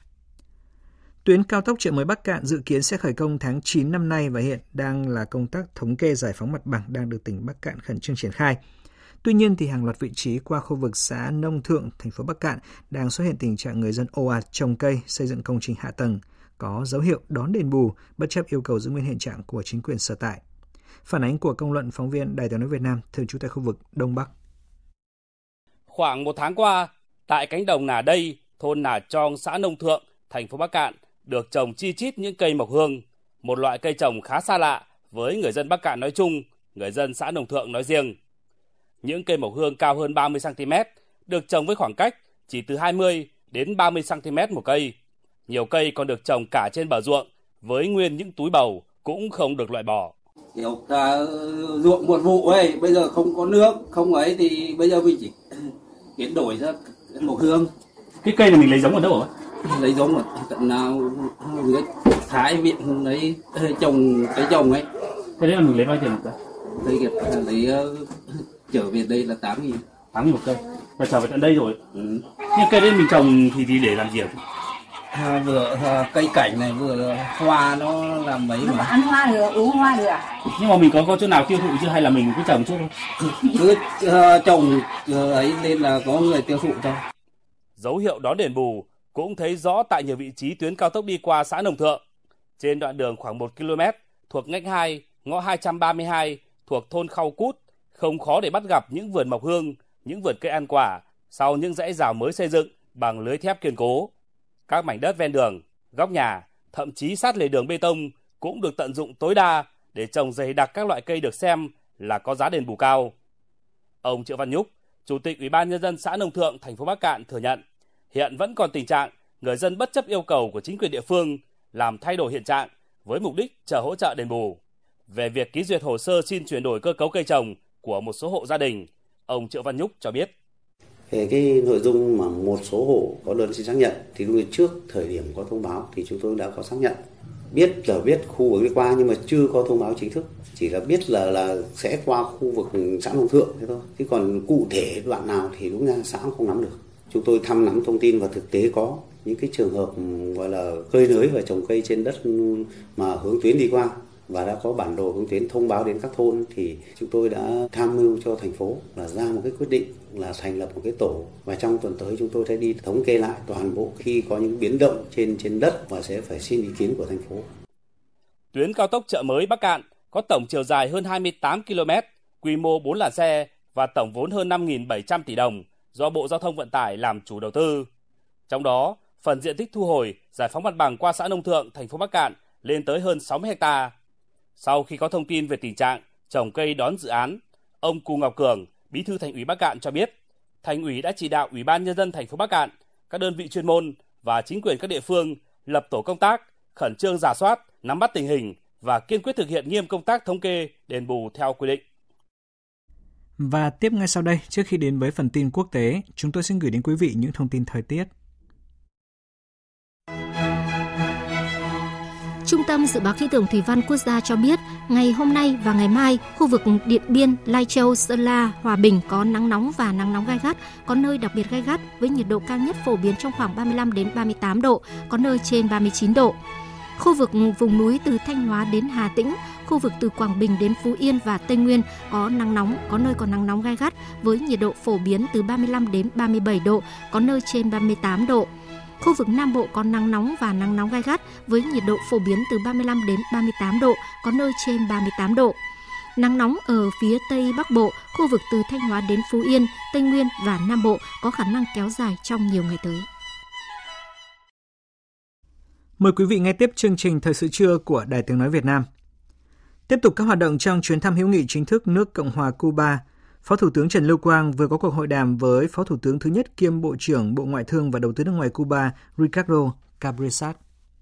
Tuyến cao tốc Chợ Mới Bắc Kạn dự kiến sẽ khởi công tháng chín năm nay và hiện đang là công tác thống kê giải phóng mặt bằng đang được tỉnh Bắc Kạn khẩn trương triển khai. Tuy nhiên, thì hàng loạt vị trí qua khu vực xã Nông Thượng, thành phố Bắc Kạn đang xuất hiện tình trạng người dân ồ ạt trồng cây, xây dựng công trình hạ tầng, có dấu hiệu đón đền bù, bất chấp yêu cầu giữ nguyên hiện trạng của chính quyền sở tại. Phản ánh của công luận phóng viên Đài Tiếng nói Việt Nam thường trú tại khu vực Đông Bắc. Khoảng một tháng qua, tại cánh đồng Nà Đây, thôn Nà Trong, xã Nông Thượng, thành phố Bắc Kạn, được trồng chi chít những cây mộc hương, một loại cây trồng khá xa lạ với người dân Bắc Kạn nói chung, người dân xã Nông Thượng nói riêng. Những cây mộc hương cao hơn ba mươi xăng ti mét, được trồng với khoảng cách chỉ từ hai mươi đến ba mươi xăng ti mét một cây. Nhiều cây còn được trồng cả trên bờ ruộng, với nguyên những túi bầu cũng không được loại bỏ. Kiểu ta ruộng một vụ ấy, bây giờ không có nước, không ấy thì bây giờ mình chỉ biến đổi ra mộc hương. Cái cây này mình lấy giống ở đâu hả? Lấy giống ở tận nào người Thái viện lấy trồng cái trồng ấy. Thế đấy là mình lấy bao tiền một cây? Đây kìa, lấy uh, trở về đây là tám nghìn. tám nghìn một cây. Và trở về tận đây rồi. Ừ. Nhưng cây đấy mình trồng thì, thì để làm gì ạ? À, vừa à, cây cảnh này vừa hoa nó làm mấy mà. Ăn hoa được, uống hoa được à? Nhưng mà mình có có chỗ nào tiêu thụ chứ hay là mình cứ trồng chút thôi? Cứ uh, trồng uh, ấy nên là có người tiêu thụ thôi. Dấu hiệu đón đền bù cũng thấy rõ tại nhiều vị trí tuyến cao tốc đi qua xã Nông Thượng. Trên đoạn đường khoảng một ki lô mét thuộc ngách hai, ngõ hai trăm ba mươi hai thuộc thôn Khao Cút, không khó để bắt gặp những vườn mộc hương, những vườn cây ăn quả sau những dãy rào mới xây dựng bằng lưới thép kiên cố. Các mảnh đất ven đường, góc nhà, thậm chí sát lề đường bê tông cũng được tận dụng tối đa để trồng dày đặc các loại cây được xem là có giá đền bù cao. Ông Triệu Văn Nhúc, Chủ tịch Ủy ban nhân dân xã Nông Thượng, thành phố Bắc Kạn thừa nhận, hiện vẫn còn tình trạng người dân bất chấp yêu cầu của chính quyền địa phương làm thay đổi hiện trạng với mục đích chờ hỗ trợ đền bù. Về việc ký duyệt hồ sơ xin chuyển đổi cơ cấu cây trồng của một số hộ gia đình, ông Triệu Văn Nhúc cho biết. Về cái nội dung mà một số hộ có đơn xin xác nhận thì lúc trước thời điểm có thông báo thì chúng tôi đã có xác nhận. Biết là biết khu vực đi qua nhưng mà chưa có thông báo chính thức, chỉ là biết là là sẽ qua khu vực xã Nông Thượng thế thôi. Chứ còn cụ thể đoạn nào thì đúng ra xã cũng không nắm được. Chúng tôi thăm nắm thông tin và thực tế có những cái trường hợp gọi là cơi nới và trồng cây trên đất mà hướng tuyến đi qua và đã có bản đồ hướng tuyến thông báo đến các thôn thì chúng tôi đã tham mưu cho thành phố là ra một cái quyết định là thành lập một cái tổ và trong tuần tới chúng tôi sẽ đi thống kê lại toàn bộ khi có những biến động trên trên đất và sẽ phải xin ý kiến của thành phố. Tuyến cao tốc Chợ Mới Bắc Kạn có tổng chiều dài hơn hai mươi tám ki lô mét, quy mô bốn làn xe và tổng vốn hơn năm nghìn bảy trăm tỷ đồng do Bộ Giao thông Vận tải làm chủ đầu tư. Trong đó, phần diện tích thu hồi, giải phóng mặt bằng qua xã Nông Thượng, thành phố Bắc Kạn lên tới hơn sáu mươi héc ta. Sau khi có thông tin về tình trạng trồng cây đón dự án, ông Cù Ngọc Cường, Bí thư Thành ủy Bắc Kạn cho biết, Thành ủy đã chỉ đạo Ủy ban nhân dân thành phố Bắc Kạn, các đơn vị chuyên môn và chính quyền các địa phương lập tổ công tác, khẩn trương rà soát, nắm bắt tình hình và kiên quyết thực hiện nghiêm công tác thống kê, đền bù theo quy định. Và tiếp ngay sau đây, trước khi đến với phần tin quốc tế, chúng tôi xin gửi đến quý vị những thông tin thời tiết. Trung tâm Dự báo Khí tượng Thủy văn Quốc gia cho biết, ngày hôm nay và ngày mai, khu vực Điện Biên, Lai Châu, Sơn La, Hòa Bình có nắng nóng và nắng nóng gai gắt, có nơi đặc biệt gai gắt với nhiệt độ cao nhất phổ biến trong khoảng ba mươi lăm đến ba mươi tám độ, có nơi trên ba mươi chín độ. Khu vực vùng núi từ Thanh Hóa đến Hà Tĩnh, khu vực từ Quảng Bình đến Phú Yên và Tây Nguyên có nắng nóng, có nơi có nắng nóng gai gắt với nhiệt độ phổ biến từ ba mươi lăm đến ba mươi bảy độ, có nơi trên ba mươi tám độ. Khu vực Nam Bộ có nắng nóng và nắng nóng gai gắt với nhiệt độ phổ biến từ ba mươi lăm đến ba mươi tám độ, có nơi trên ba mươi tám độ. Nắng nóng ở phía Tây Bắc Bộ, khu vực từ Thanh Hóa đến Phú Yên, Tây Nguyên và Nam Bộ có khả năng kéo dài trong nhiều ngày tới. Mời quý vị nghe tiếp chương trình Thời sự trưa của Đài Tiếng nói Việt Nam. Tiếp tục các hoạt động trong chuyến thăm hữu nghị chính thức nước Cộng hòa Cuba, Phó Thủ tướng Trần Lưu Quang vừa có cuộc hội đàm với Phó Thủ tướng thứ nhất kiêm Bộ trưởng Bộ Ngoại thương và Đầu tư nước ngoài Cuba Ricardo Cabresat.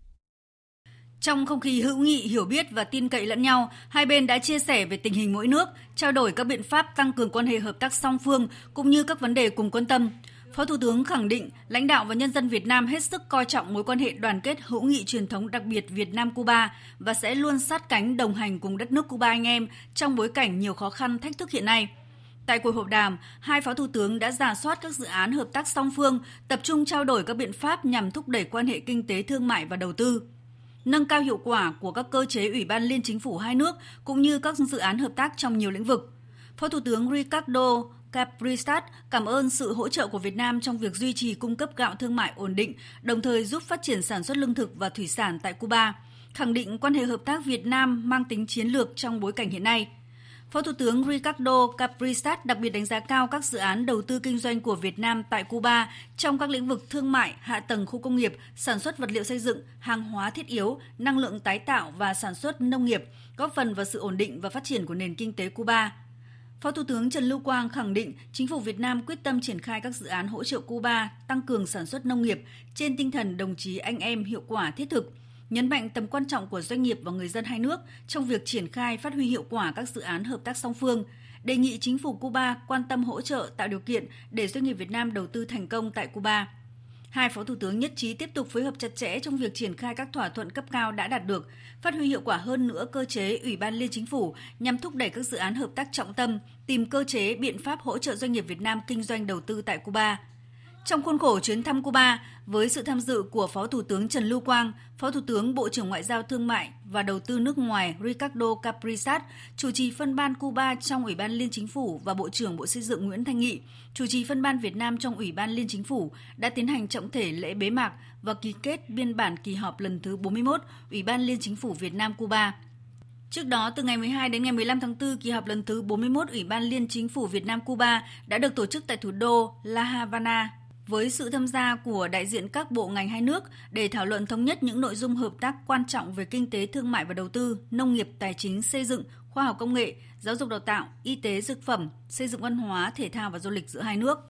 Trong không khí hữu nghị, hiểu biết và tin cậy lẫn nhau, hai bên đã chia sẻ về tình hình mỗi nước, trao đổi các biện pháp tăng cường quan hệ hợp tác song phương cũng như các vấn đề cùng quan tâm. Phó Thủ tướng khẳng định lãnh đạo và nhân dân Việt Nam hết sức coi trọng mối quan hệ đoàn kết hữu nghị truyền thống đặc biệt Việt Nam-Cuba và sẽ luôn sát cánh đồng hành cùng đất nước Cuba anh em trong bối cảnh nhiều khó khăn thách thức hiện nay. Tại cuộc hội đàm, hai Phó Thủ tướng đã rà soát các dự án hợp tác song phương, tập trung trao đổi các biện pháp nhằm thúc đẩy quan hệ kinh tế thương mại và đầu tư, nâng cao hiệu quả của các cơ chế Ủy ban Liên Chính phủ hai nước cũng như các dự án hợp tác trong nhiều lĩnh vực. Phó Thủ tướng Ricardo Cabresat cảm ơn sự hỗ trợ của Việt Nam trong việc duy trì cung cấp gạo thương mại ổn định, đồng thời giúp phát triển sản xuất lương thực và thủy sản tại Cuba, khẳng định quan hệ hợp tác Việt Nam mang tính chiến lược trong bối cảnh hiện nay. Phó Thủ tướng Ricardo Cabresat đặc biệt đánh giá cao các dự án đầu tư kinh doanh của Việt Nam tại Cuba trong các lĩnh vực thương mại, hạ tầng khu công nghiệp, sản xuất vật liệu xây dựng, hàng hóa thiết yếu, năng lượng tái tạo và sản xuất nông nghiệp, góp phần vào sự ổn định và phát triển của nền kinh tế Cuba. Phó Thủ tướng Trần Lưu Quang khẳng định Chính phủ Việt Nam quyết tâm triển khai các dự án hỗ trợ Cuba tăng cường sản xuất nông nghiệp trên tinh thần đồng chí anh em hiệu quả thiết thực, nhấn mạnh tầm quan trọng của doanh nghiệp và người dân hai nước trong việc triển khai phát huy hiệu quả các dự án hợp tác song phương, đề nghị Chính phủ Cuba quan tâm hỗ trợ tạo điều kiện để doanh nghiệp Việt Nam đầu tư thành công tại Cuba. Hai Phó Thủ tướng nhất trí tiếp tục phối hợp chặt chẽ trong việc triển khai các thỏa thuận cấp cao đã đạt được, phát huy hiệu quả hơn nữa cơ chế Ủy ban Liên Chính phủ nhằm thúc đẩy các dự án hợp tác trọng tâm, tìm cơ chế biện pháp hỗ trợ doanh nghiệp Việt Nam kinh doanh đầu tư tại Cuba. Trong khuôn khổ chuyến thăm Cuba, với sự tham dự của Phó Thủ tướng Trần Lưu Quang, Phó Thủ tướng Bộ trưởng Ngoại giao Thương mại và Đầu tư nước ngoài Ricardo Cabresat, chủ trì phân ban Cuba trong Ủy ban Liên Chính phủ và Bộ trưởng Bộ Xây dựng Nguyễn Thanh Nghị, chủ trì phân ban Việt Nam trong Ủy ban Liên Chính phủ đã tiến hành trọng thể lễ bế mạc và ký kết biên bản kỳ họp lần thứ bốn mươi mốt Ủy ban Liên Chính phủ Việt Nam Cuba. Trước đó, từ ngày mười hai đến ngày mười lăm tháng tư, kỳ họp lần thứ bốn mươi mốt Ủy ban Liên Chính phủ Việt Nam Cuba đã được tổ chức tại thủ đô La Habana, với sự tham gia của đại diện các bộ ngành hai nước để thảo luận thống nhất những nội dung hợp tác quan trọng về kinh tế, thương mại và đầu tư, nông nghiệp, tài chính, xây dựng, khoa học công nghệ, giáo dục đào tạo, y tế, dược phẩm, xây dựng văn hóa, thể thao và du lịch giữa hai nước.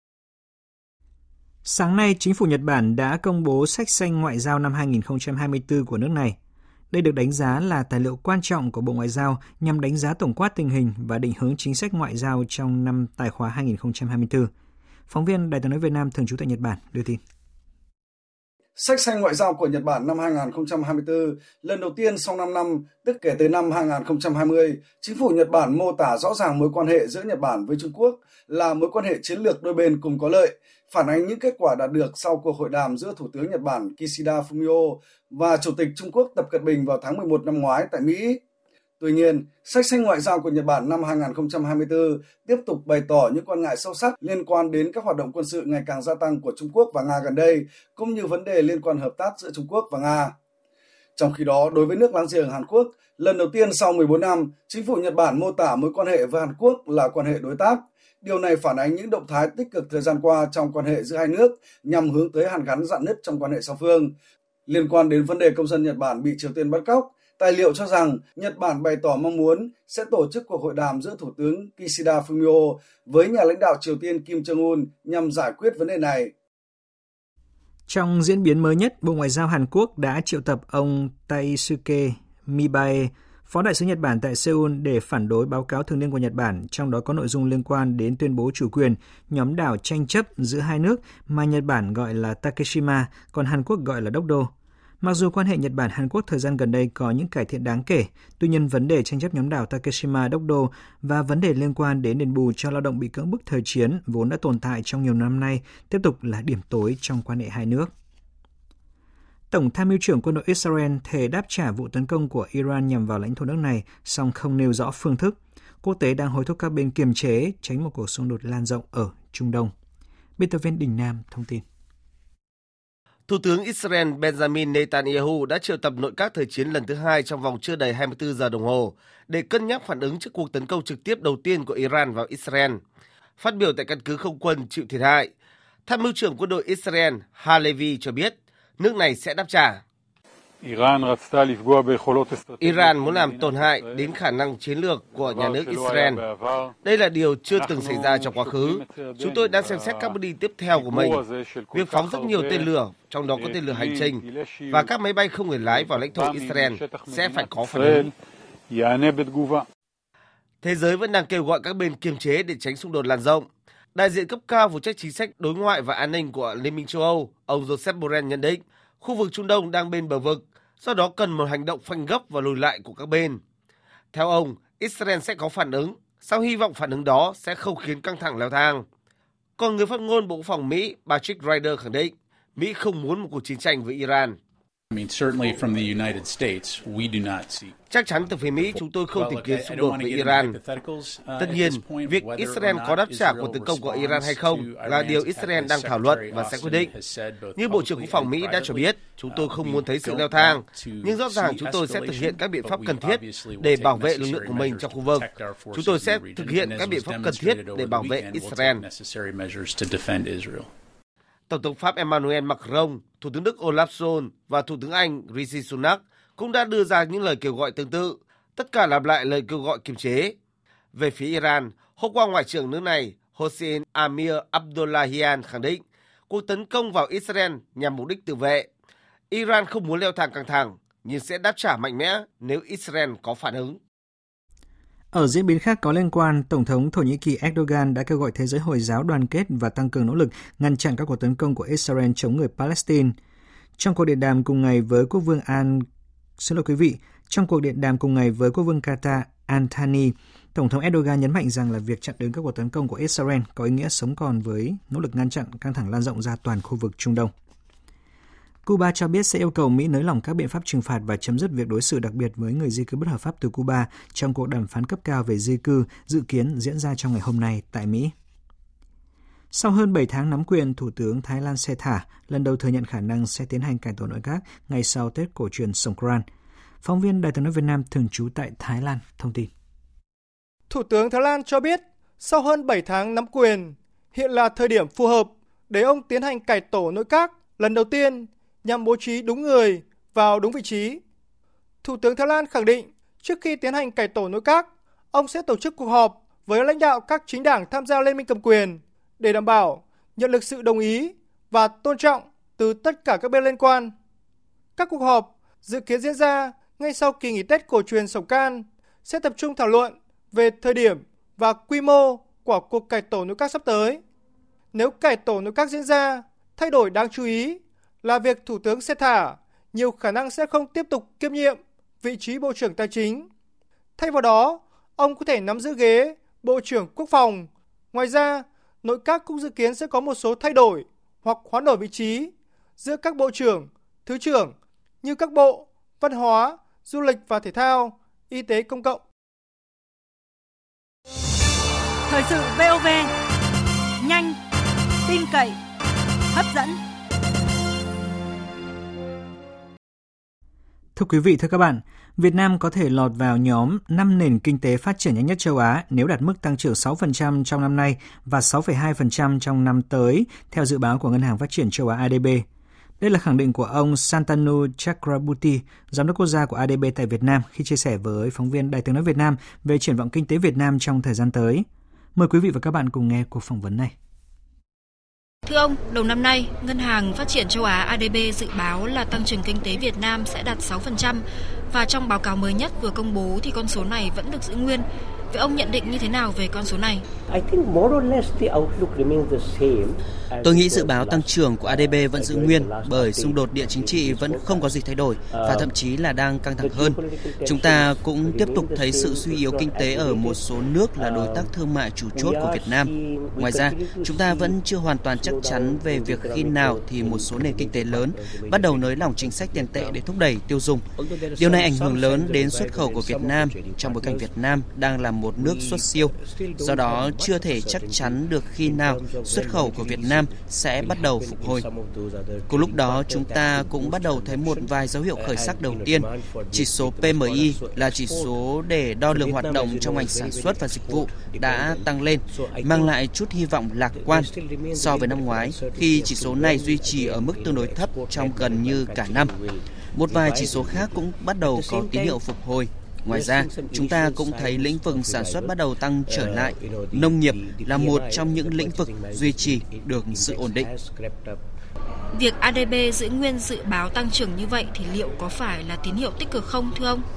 Sáng nay, Chính phủ Nhật Bản đã công bố sách xanh ngoại giao năm hai không hai tư của nước này. Đây được đánh giá là tài liệu quan trọng của Bộ Ngoại giao nhằm đánh giá tổng quát tình hình và định hướng chính sách ngoại giao trong năm tài khóa hai không hai tư. Phóng viên Đài Tiếng nói Việt Nam thường trú tại Nhật Bản đưa tin. Sách xanh ngoại giao của Nhật Bản năm hai không hai tư, lần đầu tiên sau năm năm, tức kể từ năm hai không hai không, Chính phủ Nhật Bản mô tả rõ ràng mối quan hệ giữa Nhật Bản với Trung Quốc là mối quan hệ chiến lược đôi bên cùng có lợi, phản ánh những kết quả đạt được sau cuộc hội đàm giữa Thủ tướng Nhật Bản Kishida Fumio và Chủ tịch Trung Quốc Tập Cận Bình vào tháng mười một năm ngoái tại Mỹ. Tuy nhiên, sách xanh ngoại giao của Nhật Bản năm hai không hai tư tiếp tục bày tỏ những quan ngại sâu sắc liên quan đến các hoạt động quân sự ngày càng gia tăng của Trung Quốc và Nga gần đây, cũng như vấn đề liên quan hợp tác giữa Trung Quốc và Nga. Trong khi đó, đối với nước láng giềng Hàn Quốc, lần đầu tiên sau mười bốn năm, Chính phủ Nhật Bản mô tả mối quan hệ với Hàn Quốc là quan hệ đối tác. Điều này phản ánh những động thái tích cực thời gian qua trong quan hệ giữa hai nước nhằm hướng tới hàn gắn rạn nứt trong quan hệ song phương. Liên quan đến vấn đề công dân Nhật Bản bị Triều Tiên bắt cóc, tài liệu cho rằng Nhật Bản bày tỏ mong muốn sẽ tổ chức cuộc hội đàm giữa Thủ tướng Kishida Fumio với nhà lãnh đạo Triều Tiên Kim Jong-un nhằm giải quyết vấn đề này. Trong diễn biến mới nhất, Bộ Ngoại giao Hàn Quốc đã triệu tập ông Taisuke Mibae, Phó đại sứ Nhật Bản tại Seoul để phản đối báo cáo thường niên của Nhật Bản, trong đó có nội dung liên quan đến tuyên bố chủ quyền nhóm đảo tranh chấp giữa hai nước mà Nhật Bản gọi là Takeshima, còn Hàn Quốc gọi là Dokdo. Mặc dù quan hệ Nhật Bản-Hàn Quốc thời gian gần đây có những cải thiện đáng kể, tuy nhiên vấn đề tranh chấp nhóm đảo Takeshima Dokdo và vấn đề liên quan đến đền bù cho lao động bị cưỡng bức thời chiến vốn đã tồn tại trong nhiều năm nay tiếp tục là điểm tối trong quan hệ hai nước. Tổng tham mưu trưởng quân đội Israel thề đáp trả vụ tấn công của Iran nhằm vào lãnh thổ nước này, song không nêu rõ phương thức. Quốc tế đang hối thúc các bên kiềm chế, tránh một cuộc xung đột lan rộng ở Trung Đông. Biên tập viên Đình Nam thông tin. Thủ tướng Israel Benjamin Netanyahu đã triệu tập nội các thời chiến lần thứ hai trong vòng chưa đầy hai mươi tư giờ đồng hồ để cân nhắc phản ứng trước cuộc tấn công trực tiếp đầu tiên của Iran vào Israel. Phát biểu tại căn cứ không quân chịu thiệt hại, tham mưu trưởng quân đội Israel Halevi cho biết nước này sẽ đáp trả. Iran muốn làm tổn hại đến khả năng chiến lược của nhà nước Israel. Đây là điều chưa từng xảy ra trong quá khứ. Chúng tôi đang xem xét các bước đi tiếp theo của mình. Việc phóng rất nhiều tên lửa, trong đó có tên lửa hành trình, và các máy bay không người lái vào lãnh thổ Israel sẽ phải có phản ứng. Thế giới vẫn đang kêu gọi các bên kiềm chế để tránh xung đột lan rộng. Đại diện cấp cao phụ trách chính sách đối ngoại và an ninh của Liên minh châu Âu, ông Joseph Borrell nhận định, khu vực Trung Đông đang bên bờ vực, do đó cần một hành động phanh gấp và lùi lại của các bên. Theo ông, Israel sẽ có phản ứng, song hy vọng phản ứng đó sẽ không khiến căng thẳng leo thang. Còn người phát ngôn Bộ Quốc phòng Mỹ Patrick Ryder khẳng định, Mỹ không muốn một cuộc chiến tranh với Iran. Chắc chắn từ phía Mỹ chúng tôi không tìm kiếm xung đột với Iran. Tất nhiên, việc Israel có đáp trả cuộc tấn công của Iran hay không là điều Israel đang thảo luận và sẽ quyết định. Như Bộ trưởng Quốc phòng Mỹ đã cho biết, chúng tôi không muốn thấy sự leo thang, nhưng rõ ràng chúng tôi sẽ thực hiện các biện pháp cần thiết để bảo vệ lực lượng của mình trong khu vực. Chúng tôi sẽ thực hiện các biện pháp cần thiết để bảo vệ Israel. Tổng thống Pháp Emmanuel Macron, Thủ tướng Đức Olaf Scholz và Thủ tướng Anh Rishi Sunak cũng đã đưa ra những lời kêu gọi tương tự, tất cả lặp lại lời kêu gọi kiềm chế. Về phía Iran, hôm qua Ngoại trưởng nước này Hossein Amir Abdollahian khẳng định cuộc tấn công vào Israel nhằm mục đích tự vệ. Iran không muốn leo thang căng thẳng, nhưng sẽ đáp trả mạnh mẽ nếu Israel có phản ứng. Ở diễn biến khác có liên quan, Tổng thống Thổ Nhĩ Kỳ Erdogan đã kêu gọi thế giới Hồi giáo đoàn kết và tăng cường nỗ lực ngăn chặn các cuộc tấn công của Israel chống người Palestine. Trong cuộc điện đàm cùng ngày với quốc vương An, xin lỗi quý vị, trong cuộc điện đàm cùng ngày với quốc vương Qatar Al Thani, Tổng thống Erdogan nhấn mạnh rằng là việc chặn đứng các cuộc tấn công của Israel có ý nghĩa sống còn với nỗ lực ngăn chặn căng thẳng lan rộng ra toàn khu vực Trung Đông. Cuba cho biết sẽ yêu cầu Mỹ nới lỏng các biện pháp trừng phạt và chấm dứt việc đối xử đặc biệt với người di cư bất hợp pháp từ Cuba trong cuộc đàm phán cấp cao về di cư dự kiến diễn ra trong ngày hôm nay tại Mỹ. Sau hơn bảy tháng nắm quyền, Thủ tướng Thái Lan Sethar lần đầu thừa nhận khả năng sẽ tiến hành cải tổ nội các ngay sau Tết cổ truyền Songkran. Phóng viên Đài tiếng nói Việt Nam thường trú tại Thái Lan thông tin. Thủ tướng Thái Lan cho biết, sau hơn bảy tháng nắm quyền, hiện là thời điểm phù hợp để ông tiến hành cải tổ nội các lần đầu tiên nhằm bố trí đúng người vào đúng vị trí. Thủ tướng Thái Lan khẳng định trước khi tiến hành cải tổ nội các, ông sẽ tổ chức cuộc họp với lãnh đạo các chính đảng tham gia Liên minh cầm quyền để đảm bảo nhận được sự đồng ý và tôn trọng từ tất cả các bên liên quan. Các cuộc họp dự kiến diễn ra ngay sau kỳ nghỉ Tết cổ truyền Songkran sẽ tập trung thảo luận về thời điểm và quy mô của cuộc cải tổ nội các sắp tới. Nếu cải tổ nội các diễn ra, thay đổi đáng chú ý là việc Thủ tướng Sethar nhiều khả năng sẽ không tiếp tục kiêm nhiệm vị trí Bộ trưởng Tài chính. Thay vào đó, ông có thể nắm giữ ghế Bộ trưởng Quốc phòng. Ngoài ra, nội các cũng dự kiến sẽ có một số thay đổi hoặc hoán đổi vị trí giữa các bộ trưởng, thứ trưởng như các bộ Văn hóa, Du lịch và Thể thao, Y tế công cộng. Thời sự vê o vê, nhanh, tin cậy, hấp dẫn. Thưa quý vị, thưa các bạn, Việt Nam có thể lọt vào nhóm năm nền kinh tế phát triển nhanh nhất châu Á nếu đạt mức tăng trưởng sáu phần trăm trong năm nay và sáu phẩy hai phần trăm trong năm tới, theo dự báo của Ngân hàng Phát triển châu Á a đê bê. Đây là khẳng định của ông Santanu Chakraborty, Giám đốc quốc gia của a đê bê tại Việt Nam khi chia sẻ với phóng viên Đài tiếng nói Việt Nam về triển vọng kinh tế Việt Nam trong thời gian tới. Mời quý vị và các bạn cùng nghe cuộc phỏng vấn này. Thưa ông, đầu năm nay, Ngân hàng Phát triển châu Á a đê bê dự báo là tăng trưởng kinh tế Việt Nam sẽ đạt sáu phần trăm và trong báo cáo mới nhất vừa công bố thì con số này vẫn được giữ nguyên. Vậy ông nhận định như thế nào về con số này? Tôi nghĩ dự báo tăng trưởng của a đê bê vẫn giữ nguyên bởi xung đột địa chính trị vẫn không có gì thay đổi và thậm chí là đang căng thẳng hơn. Chúng ta cũng tiếp tục thấy sự suy yếu kinh tế ở một số nước là đối tác thương mại chủ chốt của Việt Nam. Ngoài ra, chúng ta vẫn chưa hoàn toàn chắc chắn về việc khi nào thì một số nền kinh tế lớn bắt đầu nới lỏng chính sách tiền tệ để thúc đẩy tiêu dùng. Điều này ảnh hưởng lớn đến xuất khẩu của Việt Nam trong bối cảnh Việt Nam đang là một nước xuất siêu. Do đó, chưa thể chắc chắn được khi nào xuất khẩu của Việt Nam sẽ bắt đầu phục hồi. Cùng lúc đó, chúng ta cũng bắt đầu thấy một vài dấu hiệu khởi sắc đầu tiên. Chỉ số pê em i là chỉ số để đo lường hoạt động trong ngành sản xuất và dịch vụ đã tăng lên, mang lại chút hy vọng lạc quan so với năm ngoái, khi chỉ số này duy trì ở mức tương đối thấp trong gần như cả năm. Một vài chỉ số khác cũng bắt đầu có tín hiệu phục hồi. Ngoài ra, chúng ta cũng thấy lĩnh vực sản xuất bắt đầu tăng trở lại. Nông nghiệp là một trong những lĩnh vực duy trì được sự ổn định. Việc a đê bê giữ nguyên dự báo tăng trưởng như vậy thì liệu có phải là tín hiệu tích cực không thưa ông?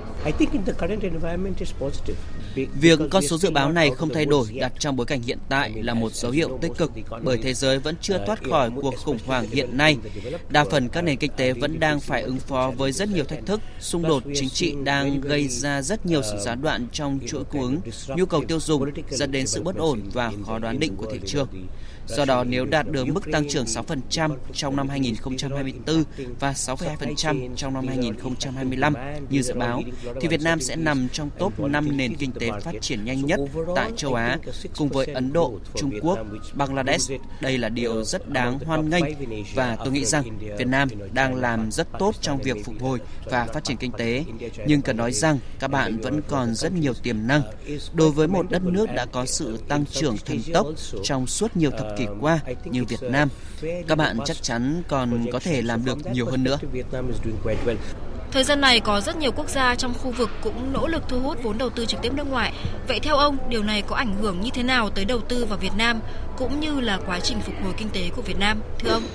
Việc con số dự báo này không thay đổi đặt trong bối cảnh hiện tại là một dấu hiệu tích cực bởi thế giới vẫn chưa thoát khỏi cuộc khủng hoảng hiện nay. Đa phần các nền kinh tế vẫn đang phải ứng phó với rất nhiều thách thức. Xung đột chính trị đang gây ra rất nhiều sự gián đoạn trong chuỗi cung ứng, nhu cầu tiêu dùng dẫn đến sự bất ổn và khó đoán định của thị trường. Do đó, nếu đạt được mức tăng trưởng sáu phần trăm trong năm hai nghìn không trăm hai mươi tư và sáu phẩy hai phần trăm trong năm hai nghìn không trăm hai mươi lăm như dự báo, thì Việt Nam sẽ nằm trong top năm nền kinh tế phát triển nhanh nhất tại châu Á, cùng với Ấn Độ, Trung Quốc, Bangladesh. Đây là điều rất đáng hoan nghênh và tôi nghĩ rằng Việt Nam đang làm rất tốt trong việc phục hồi và phát triển kinh tế. Nhưng cần nói rằng các bạn vẫn còn rất nhiều tiềm năng. Đối với một đất nước đã có sự tăng trưởng thần tốc trong suốt nhiều thập kỷ qua như Việt Nam, các bạn chắc chắn còn có thể làm được nhiều hơn nữa. Thời gian này có rất nhiều quốc gia trong khu vực cũng nỗ lực thu hút vốn đầu tư trực tiếp nước ngoài. Vậy theo ông, điều này có ảnh hưởng như thế nào tới đầu tư vào Việt Nam cũng như là quá trình phục hồi kinh tế của Việt Nam, thưa ông?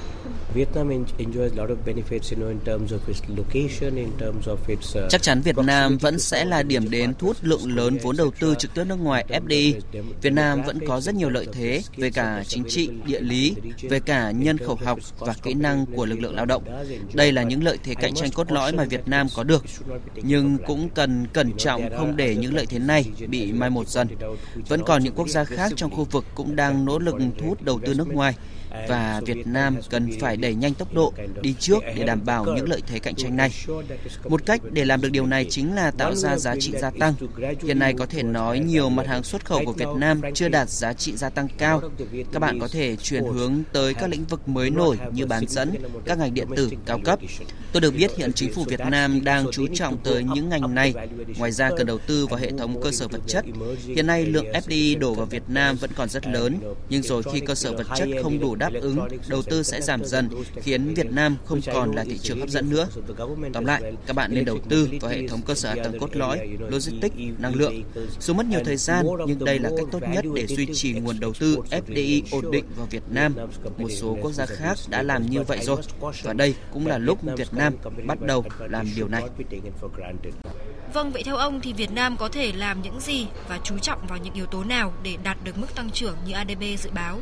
Chắc chắn Việt Nam vẫn sẽ là điểm đến thu hút lượng lớn vốn đầu tư trực tiếp nước ngoài ép đê i. Việt Nam vẫn có rất nhiều lợi thế về cả chính trị, địa lý, về cả nhân khẩu học và kỹ năng của lực lượng lao động. Đây là những lợi thế cạnh tranh cốt lõi mà Việt Nam có được. Nhưng cũng cần cẩn trọng không để những lợi thế này bị mai một dần. Vẫn còn những quốc gia khác trong khu vực cũng đang nỗ lực thu hút đầu tư nước ngoài. Và Việt Nam cần phải đẩy nhanh tốc độ đi trước để đảm bảo những lợi thế cạnh tranh này. Một cách để làm được điều này chính là tạo ra giá trị gia tăng. Hiện nay có thể nói nhiều mặt hàng xuất khẩu của Việt Nam chưa đạt giá trị gia tăng cao. Các bạn có thể chuyển hướng tới các lĩnh vực mới nổi như bán dẫn, các ngành điện tử cao cấp. Tôi được biết hiện chính phủ Việt Nam đang chú trọng tới những ngành này. Ngoài ra cần đầu tư vào hệ thống cơ sở vật chất. Hiện nay lượng ép đê i đổ vào Việt Nam vẫn còn rất lớn, nhưng rồi khi cơ sở vật chất không đủ đáp ứng, đầu tư sẽ giảm dần, khiến Việt Nam không còn là thị trường hấp dẫn nữa. Tóm lại, các bạn nên đầu tư vào hệ thống cơ sở hạ tầng cốt lõi, logistics, năng lượng. Dù mất nhiều thời gian, nhưng đây là cách tốt nhất để duy trì nguồn đầu tư ép đê i ổn định vào Việt Nam. Một số quốc gia khác đã làm như vậy rồi, và đây cũng là lúc Việt Nam bắt đầu làm điều này. Vâng, vậy theo ông thì Việt Nam có thể làm những gì và chú trọng vào những yếu tố nào để đạt được mức tăng trưởng như a đê bê dự báo?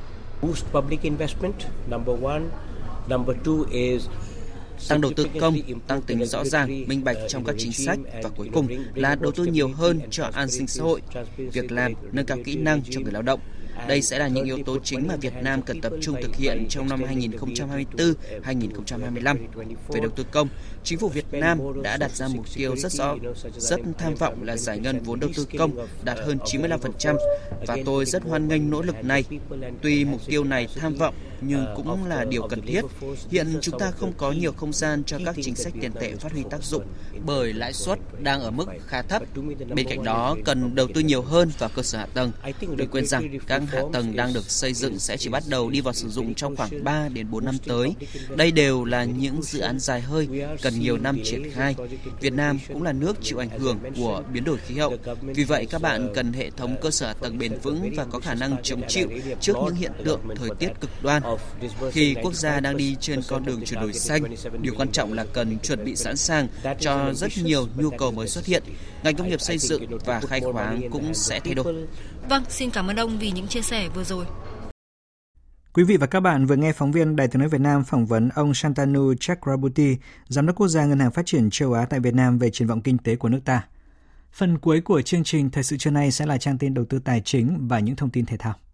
Tăng đầu tư công, tăng tính rõ ràng, minh bạch trong các chính sách và cuối cùng là đầu tư nhiều hơn cho an sinh xã hội, việc làm, nâng cao kỹ năng cho người lao động. Đây sẽ là những yếu tố chính mà Việt Nam cần tập trung thực hiện trong năm hai nghìn không trăm hai mươi tư đến hai nghìn không trăm hai mươi lăm. Về đầu tư công, chính phủ Việt Nam đã đặt ra mục tiêu rất rõ, rất tham vọng là giải ngân vốn đầu tư công đạt hơn chín mươi lăm phần trăm và tôi rất hoan nghênh nỗ lực này. Tuy mục tiêu này tham vọng nhưng cũng là điều cần thiết. Hiện chúng ta không có nhiều không gian cho các chính sách tiền tệ phát huy tác dụng bởi lãi suất đang ở mức khá thấp. Bên cạnh đó, cần đầu tư nhiều hơn vào cơ sở hạ tầng. Đừng quên rằng các hạ tầng đang được xây dựng sẽ chỉ bắt đầu đi vào sử dụng trong khoảng ba đến bốn năm tới. Đây đều là những dự án dài hơi, cần nhiều năm triển khai. Việt Nam cũng là nước chịu ảnh hưởng của biến đổi khí hậu. Vì vậy, các bạn cần hệ thống cơ sở hạ tầng bền vững và có khả năng chống chịu trước những hiện tượng thời tiết cực đoan. Khi quốc gia đang đi trên con đường chuyển đổi xanh, điều quan trọng là cần chuẩn bị sẵn sàng cho rất nhiều nhu cầu mới xuất hiện. Ngành công nghiệp xây dựng và khai khoáng cũng sẽ thay đổi. Vâng, xin cảm ơn ông vì những chia sẻ vừa rồi. Quý vị và các bạn vừa nghe phóng viên Đài Tiếng nói Việt Nam phỏng vấn ông Shantanu Chakraborty, Giám đốc Quốc gia Ngân hàng Phát triển Châu Á tại Việt Nam về triển vọng kinh tế của nước ta. Phần cuối của chương trình Thời sự trưa nay sẽ là trang tin đầu tư tài chính và những thông tin thể thao.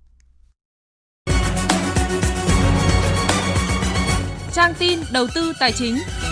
Trang tin đầu tư tài chính.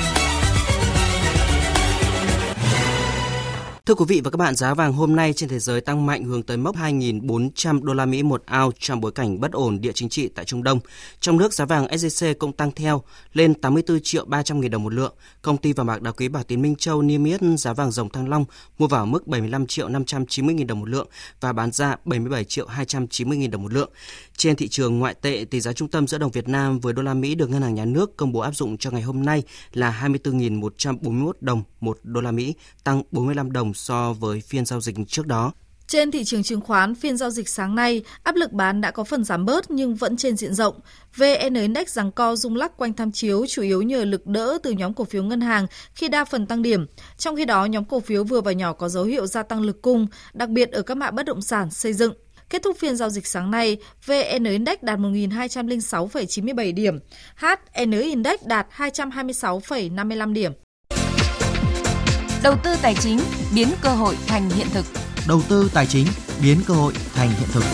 Thưa quý vị và các bạn, giá vàng hôm nay trên thế giới tăng mạnh hướng tới mốc hai nghìn bốn trăm đô la Mỹ một ounce trong bối cảnh bất ổn địa chính trị tại Trung Đông. Trong nước, giá vàng ét gi xê cũng tăng theo lên tám mươi tư triệu ba trăm nghìn đồng một lượng. Công ty vàng bạc đá quý Bảo Tín Minh Châu niêm yết giá vàng dòng Thăng Long mua vào mức bảy mươi lăm triệu năm trăm chín mươi nghìn đồng một lượng và bán ra bảy mươi bảy triệu hai trăm chín mươi nghìn đồng một lượng. Trên thị trường ngoại tệ, tỷ giá trung tâm giữa đồng Việt Nam với đô la Mỹ được Ngân hàng Nhà nước công bố áp dụng cho ngày hôm nay là hai mươi tư nghìn một trăm bốn mươi mốt đồng một đô la Mỹ, tăng bốn mươi lăm đồng so với phiên giao dịch trước đó. Trên thị trường chứng khoán, phiên giao dịch sáng nay, áp lực bán đã có phần giảm bớt nhưng vẫn trên diện rộng. vê en Index giằng co rung lắc quanh tham chiếu chủ yếu nhờ lực đỡ từ nhóm cổ phiếu ngân hàng khi đa phần tăng điểm. Trong khi đó, nhóm cổ phiếu vừa và nhỏ có dấu hiệu gia tăng lực cung, đặc biệt ở các mã bất động sản, xây dựng. Kết thúc phiên giao dịch sáng nay, vê en Index đạt một nghìn hai trăm lẻ sáu phẩy chín mươi bảy điểm, hát en Index đạt hai trăm hai mươi sáu phẩy năm mươi lăm điểm. Đầu tư tài chính biến cơ hội thành hiện thực. Đầu tư tài chính biến cơ hội thành hiện thực.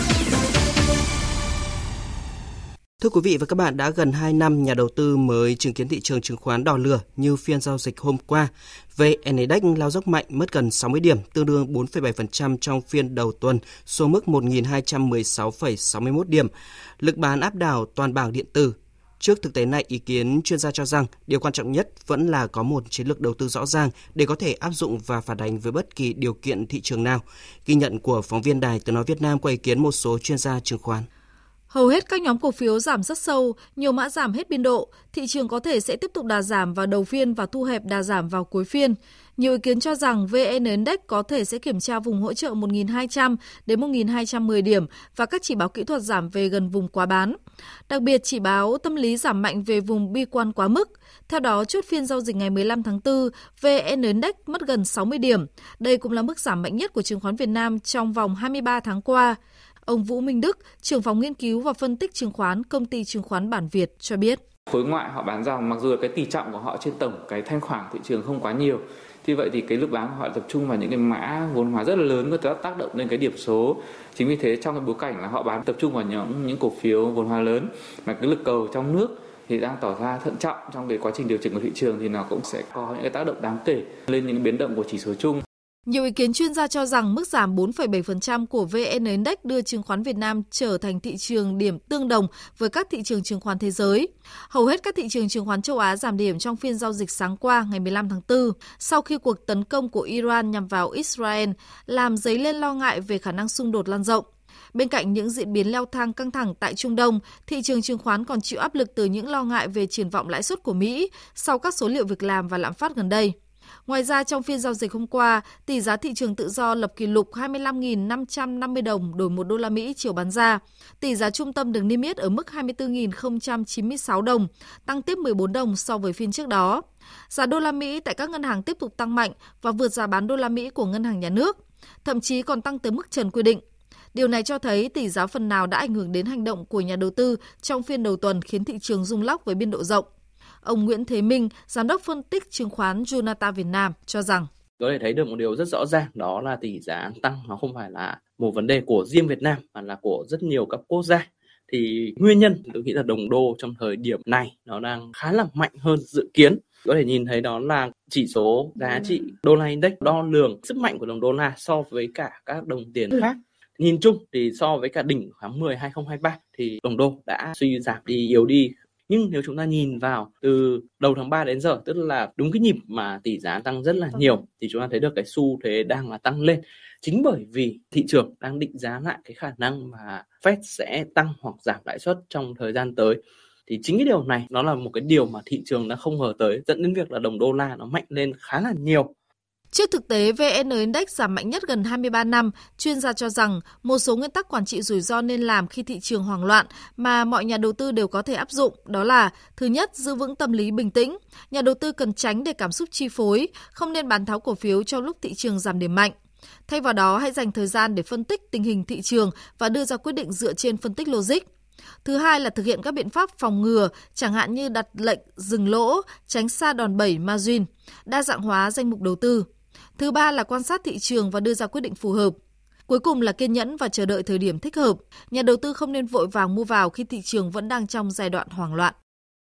Thưa quý vị và các bạn, đã gần hai năm nhà đầu tư mới chứng kiến thị trường chứng khoán đỏ lửa như phiên giao dịch hôm qua. vê en Index lao dốc mạnh mất gần sáu mươi điểm, tương đương bốn phẩy bảy phần trăm trong phiên đầu tuần, xuống mức một nghìn hai trăm mười sáu phẩy sáu mươi mốt điểm. Lực bán áp đảo toàn bảng điện tử. Trước thực tế này, ý kiến chuyên gia cho rằng điều quan trọng nhất vẫn là có một chiến lược đầu tư rõ ràng để có thể áp dụng và phản ánh với bất kỳ điều kiện thị trường nào. Ghi nhận của phóng viên Đài Tiếng nói Việt Nam qua ý kiến một số chuyên gia chứng khoán. Hầu hết các nhóm cổ phiếu giảm rất sâu, nhiều mã giảm hết biên độ, thị trường có thể sẽ tiếp tục đà giảm vào đầu phiên và thu hẹp đà giảm vào cuối phiên. Nhiều ý kiến cho rằng vê en Index có thể sẽ kiểm tra vùng hỗ trợ một nghìn hai trăm đến một nghìn hai trăm mười điểm và các chỉ báo kỹ thuật giảm về gần vùng quá bán. Đặc biệt chỉ báo tâm lý giảm mạnh về vùng bi quan quá mức. Theo đó, chốt phiên giao dịch ngày mười lăm tháng tư, vê en Index mất gần sáu mươi điểm. Đây cũng là mức giảm mạnh nhất của chứng khoán Việt Nam trong vòng hai mươi ba tháng qua. Ông Vũ Minh Đức, trưởng phòng nghiên cứu và phân tích chứng khoán, công ty chứng khoán Bản Việt cho biết. Khối ngoại họ bán dòng, mặc dù là cái tỷ trọng của họ trên tổng cái thanh khoản thị trường không quá nhiều. Vì vậy thì cái lực bán của họ tập trung vào những cái mã vốn hóa rất là lớn có thể tác động lên cái điểm số. Chính vì thế trong cái bối cảnh là họ bán tập trung vào những những cổ phiếu vốn hóa lớn mà cái lực cầu trong nước thì đang tỏ ra thận trọng trong cái quá trình điều chỉnh của thị trường thì nó cũng sẽ có những cái tác động đáng kể lên những biến động của chỉ số chung. Nhiều ý kiến chuyên gia cho rằng mức giảm bốn phẩy bảy phần trăm của vê en Index đưa chứng khoán Việt Nam trở thành thị trường điểm tương đồng với các thị trường chứng khoán thế giới. Hầu hết các thị trường chứng khoán châu Á giảm điểm trong phiên giao dịch sáng qua ngày mười lăm tháng tư, sau khi cuộc tấn công của Iran nhằm vào Israel làm dấy lên lo ngại về khả năng xung đột lan rộng. Bên cạnh những diễn biến leo thang căng thẳng tại Trung Đông, thị trường chứng khoán còn chịu áp lực từ những lo ngại về triển vọng lãi suất của Mỹ sau các số liệu việc làm và lạm phát gần đây. Ngoài ra, trong phiên giao dịch hôm qua, tỷ giá thị trường tự do lập kỷ lục hai mươi lăm nghìn năm trăm năm mươi đồng đổi một đô la Mỹ chiều bán ra. Tỷ giá trung tâm được niêm yết ở mức hai mươi tư nghìn không trăm chín mươi sáu đồng, tăng tiếp mười bốn đồng so với phiên trước đó. Giá đô la Mỹ tại các ngân hàng tiếp tục tăng mạnh và vượt giá bán đô la Mỹ của Ngân hàng Nhà nước, thậm chí còn tăng tới mức trần quy định. Điều này cho thấy tỷ giá phần nào đã ảnh hưởng đến hành động của nhà đầu tư trong phiên đầu tuần khiến thị trường rung lắc với biên độ rộng. Ông Nguyễn Thế Minh, giám đốc phân tích chứng khoán Junata Việt Nam cho rằng có thể thấy được một điều rất rõ ràng, đó là tỷ giá tăng nó không phải là một vấn đề của riêng Việt Nam mà là của rất nhiều các quốc gia. Thì nguyên nhân tôi nghĩ là đồng đô trong thời điểm này nó đang khá là mạnh hơn dự kiến. Có thể nhìn thấy đó là chỉ số giá trị đô la index đo lường sức mạnh của đồng đô la so với cả các đồng tiền khác. Nhìn chung thì so với cả đỉnh tháng mười hai không hai ba thì đồng đô đã suy giảm đi, yếu đi. Nhưng nếu chúng ta nhìn vào từ đầu tháng ba đến giờ, tức là đúng cái nhịp mà tỷ giá tăng rất là nhiều, thì chúng ta thấy được cái xu thế đang là tăng lên. Chính bởi vì thị trường đang định giá lại cái khả năng mà Fed sẽ tăng hoặc giảm lãi suất trong thời gian tới. Thì chính cái điều này nó là một cái điều mà thị trường đã không ngờ tới, dẫn đến việc là đồng đô la nó mạnh lên khá là nhiều. Trước thực tế vê en Index giảm mạnh nhất gần hai mươi ba năm, chuyên gia cho rằng một số nguyên tắc quản trị rủi ro nên làm khi thị trường hoảng loạn mà mọi nhà đầu tư đều có thể áp dụng, đó là: thứ nhất, giữ vững tâm lý bình tĩnh. Nhà đầu tư cần tránh để cảm xúc chi phối, không nên bán tháo cổ phiếu trong lúc thị trường giảm điểm mạnh. Thay vào đó, hãy dành thời gian để phân tích tình hình thị trường và đưa ra quyết định dựa trên phân tích logic. Thứ hai là thực hiện các biện pháp phòng ngừa, chẳng hạn như đặt lệnh dừng lỗ, tránh xa đòn bẩy margin, đa dạng hóa danh mục đầu tư. Thứ ba là quan sát thị trường và đưa ra quyết định phù hợp. Cuối cùng là kiên nhẫn và chờ đợi thời điểm thích hợp. Nhà đầu tư không nên vội vàng mua vào khi thị trường vẫn đang trong giai đoạn hoảng loạn.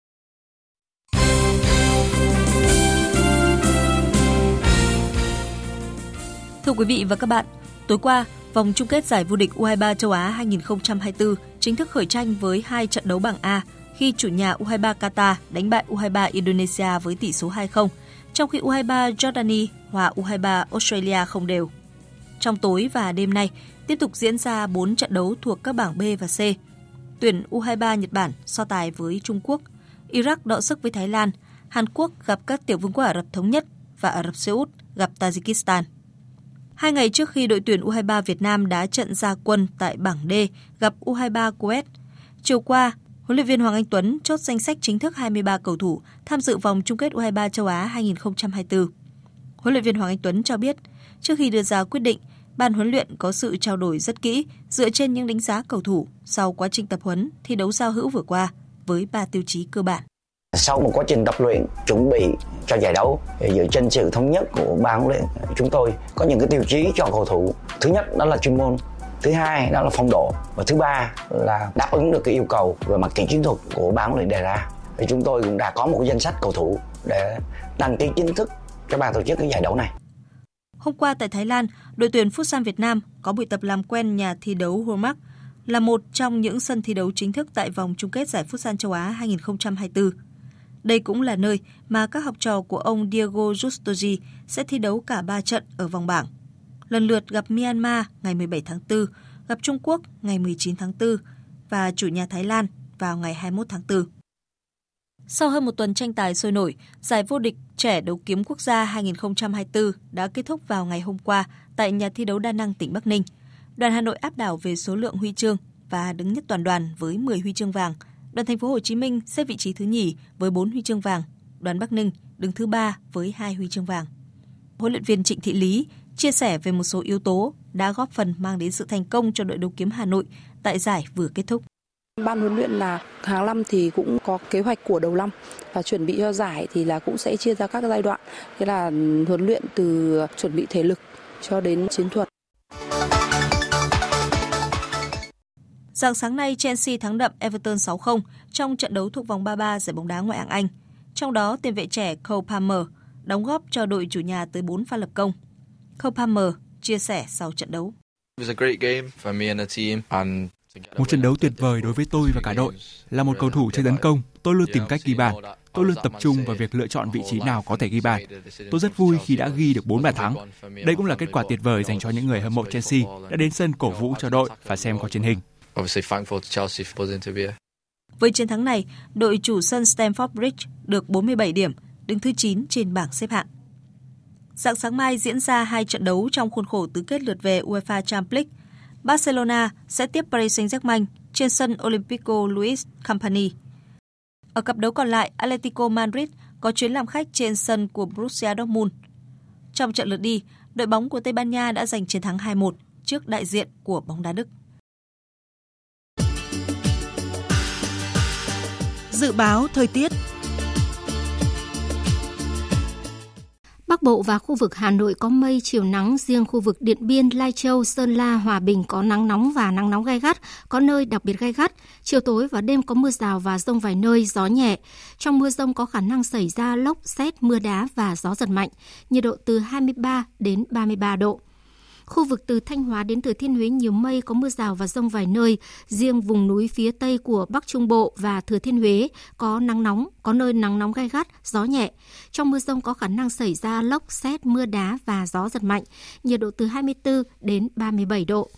Thưa quý vị và các bạn, tối qua, vòng chung kết giải vô địch u hai ba châu Á hai không hai tư chính thức khởi tranh với hai trận đấu bảng A khi chủ nhà u hai ba Qatar đánh bại u hai ba Indonesia với tỷ số hai không, trong khi u hai ba Jordani hòa u hai ba Australia không đều. Trong tối và đêm nay, tiếp tục diễn ra bốn trận đấu thuộc các bảng B và C. Tuyển u hai ba Nhật Bản so tài với Trung Quốc, Iraq đọ sức với Thái Lan, Hàn Quốc gặp các tiểu vương quốc Ả Rập Thống Nhất và Ả Rập Xê Út gặp Tajikistan. Hai ngày trước khi đội tuyển u hai ba Việt Nam đá trận ra quân tại bảng D gặp u hai ba Kuwait, chiều qua, huấn luyện viên Hoàng Anh Tuấn chốt danh sách chính thức hai mươi ba cầu thủ tham dự vòng chung kết u hai ba châu Á hai không hai tư. Huấn luyện viên Hoàng Anh Tuấn cho biết, trước khi đưa ra quyết định, ban huấn luyện có sự trao đổi rất kỹ dựa trên những đánh giá cầu thủ sau quá trình tập huấn thi đấu giao hữu vừa qua với ba tiêu chí cơ bản. Sau một quá trình tập luyện, chuẩn bị cho giải đấu, dựa trên sự thống nhất của ban huấn luyện, chúng tôi có những cái tiêu chí cho cầu thủ. Thứ nhất đó là chuyên môn, thứ hai đó là phong độ, và thứ ba là đáp ứng được cái yêu cầu về mặt kỹ chiến thuật của ban huấn luyện đề ra. Thì chúng tôi cũng đã có một cái danh sách cầu thủ để đăng ký chính thức cho ban tổ chức cái giải đấu này. Hôm qua tại Thái Lan, đội tuyển Futsal Việt Nam có buổi tập làm quen nhà thi đấu Hormark, là một trong những sân thi đấu chính thức tại vòng chung kết giải Futsal châu Á hai không hai tư. Đây cũng là nơi mà các học trò của ông Diego Justoji sẽ thi đấu cả ba trận ở vòng bảng. Lần lượt gặp Myanmar ngày mười bảy tháng tư, gặp Trung Quốc ngày mười chín tháng tư và chủ nhà Thái Lan vào ngày hai mươi mốt tháng tư. Sau hơn một tuần tranh tài sôi nổi, giải vô địch trẻ đấu kiếm quốc gia hai không hai tư đã kết thúc vào ngày hôm qua tại nhà thi đấu Đa Năng, tỉnh Bắc Ninh. Đoàn Hà Nội áp đảo về số lượng huy chương và đứng nhất toàn đoàn với mười huy chương vàng. Đoàn Thành phố Hồ Chí Minh xếp vị trí thứ nhì với bốn huy chương vàng. Đoàn Bắc Ninh đứng thứ ba với hai huy chương vàng. Huấn luyện viên Trịnh Thị Lý chia sẻ về một số yếu tố đã góp phần mang đến sự thành công cho đội đấu kiếm Hà Nội tại giải vừa kết thúc. Ban huấn luyện là hàng năm thì cũng có kế hoạch của đầu năm và chuẩn bị cho giải thì là cũng sẽ chia ra các giai đoạn. Thế là huấn luyện từ chuẩn bị thể lực cho đến chiến thuật. Rạng sáng nay, Chelsea thắng đậm Everton sáu không trong trận đấu thuộc vòng ba mươi ba giải bóng đá ngoại hạng Anh. Trong đó, tiền vệ trẻ Cole Palmer đóng góp cho đội chủ nhà tới bốn pha lập công. Cole Palmer chia sẻ sau trận đấu. Một trận đấu tuyệt vời đối với tôi và cả đội. Là một cầu thủ chơi tấn công, tôi luôn tìm cách ghi bàn. Tôi luôn tập trung vào việc lựa chọn vị trí nào có thể ghi bàn. Tôi rất vui khi đã ghi được bốn bàn thắng. Đây cũng là kết quả tuyệt vời dành cho những người hâm mộ Chelsea đã đến sân cổ vũ cho đội và xem qua truyền hình. Với chiến thắng này, đội chủ sân Stamford Bridge được bốn mươi bảy điểm, đứng thứ chín trên bảng xếp hạng. Rạng sáng mai diễn ra hai trận đấu trong khuôn khổ tứ kết lượt về UEFA Champions League. Barcelona sẽ tiếp Paris Saint-Germain trên sân Olympico Luis Company. Ở cặp đấu còn lại, Atletico Madrid có chuyến làm khách trên sân của Borussia Dortmund. Trong trận lượt đi, đội bóng của Tây Ban Nha đã giành chiến thắng hai một trước đại diện của bóng đá Đức. Dự báo thời tiết. Bắc Bộ và khu vực Hà Nội có mây, chiều nắng, riêng khu vực Điện Biên, Lai Châu, Sơn La, Hòa Bình có nắng nóng và nắng nóng gay gắt, có nơi đặc biệt gay gắt. Chiều tối và đêm có mưa rào và dông vài nơi, gió nhẹ. Trong mưa dông có khả năng xảy ra lốc, sét, mưa đá và gió giật mạnh, nhiệt độ từ hai mươi ba đến ba mươi ba độ. Khu vực từ Thanh Hóa đến Thừa Thiên Huế nhiều mây, có mưa rào và dông vài nơi. Riêng vùng núi phía Tây của Bắc Trung Bộ và Thừa Thiên Huế có nắng nóng, có nơi nắng nóng gay gắt, gió nhẹ. Trong mưa dông có khả năng xảy ra lốc, sét, mưa đá và gió giật mạnh. Nhiệt độ từ hai mươi tư đến ba mươi bảy độ.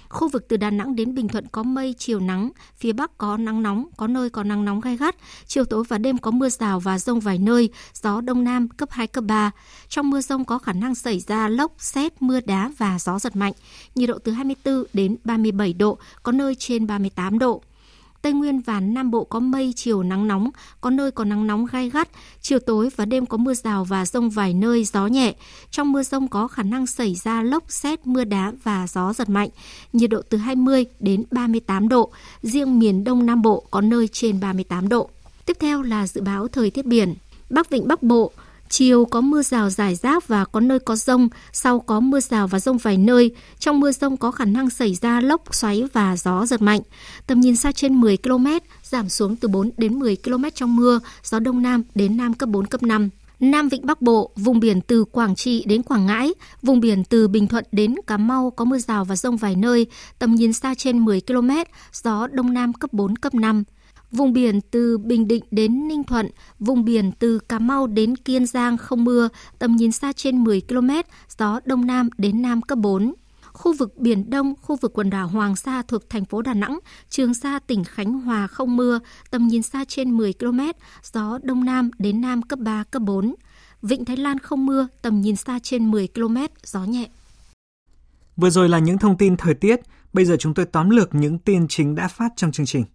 Khu vực từ Đà Nẵng đến Bình Thuận có mây, chiều nắng, phía Bắc có nắng nóng, có nơi có nắng nóng gay gắt, chiều tối và đêm có mưa rào và dông vài nơi, gió Đông Nam cấp hai, cấp ba. Trong mưa dông có khả năng xảy ra lốc, sét, mưa đá và gió giật mạnh, nhiệt độ từ hai mươi tư đến ba mươi bảy độ, có nơi trên ba mươi tám độ. Tây Nguyên và Nam Bộ có mây, chiều nắng nóng, có nơi có nắng nóng gay gắt, chiều tối và đêm có mưa rào và dông vài nơi, gió nhẹ. Trong mưa dông có khả năng xảy ra lốc, sét, mưa đá và gió giật mạnh, nhiệt độ từ hai mươi đến ba mươi tám độ, riêng miền Đông Nam Bộ có nơi trên ba mươi tám độ. Tiếp theo là dự báo thời tiết biển. Bắc Vịnh Bắc Bộ, chiều có mưa rào rải rác và có nơi có dông, sau có mưa rào và dông vài nơi. Trong mưa dông có khả năng xảy ra lốc xoáy và gió giật mạnh. Tầm nhìn xa trên mười ki lô mét, giảm xuống từ bốn đến mười ki lô mét trong mưa, gió Đông Nam đến Nam cấp bốn, cấp năm. Nam Vịnh Bắc Bộ, vùng biển từ Quảng Trị đến Quảng Ngãi, vùng biển từ Bình Thuận đến Cà Mau có mưa rào và dông vài nơi, tầm nhìn xa trên mười ki lô mét, gió Đông Nam cấp bốn, cấp năm. Vùng biển từ Bình Định đến Ninh Thuận, vùng biển từ Cà Mau đến Kiên Giang không mưa, tầm nhìn xa trên mười ki lô mét, gió Đông Nam đến Nam cấp bốn. Khu vực Biển Đông, khu vực quần đảo Hoàng Sa thuộc thành phố Đà Nẵng, Trường Sa tỉnh Khánh Hòa không mưa, tầm nhìn xa trên mười ki lô mét, gió Đông Nam đến Nam cấp ba, cấp bốn. Vịnh Thái Lan không mưa, tầm nhìn xa trên mười ki lô mét, gió nhẹ. Vừa rồi là những thông tin thời tiết, bây giờ chúng tôi tóm lược những tin chính đã phát trong chương trình.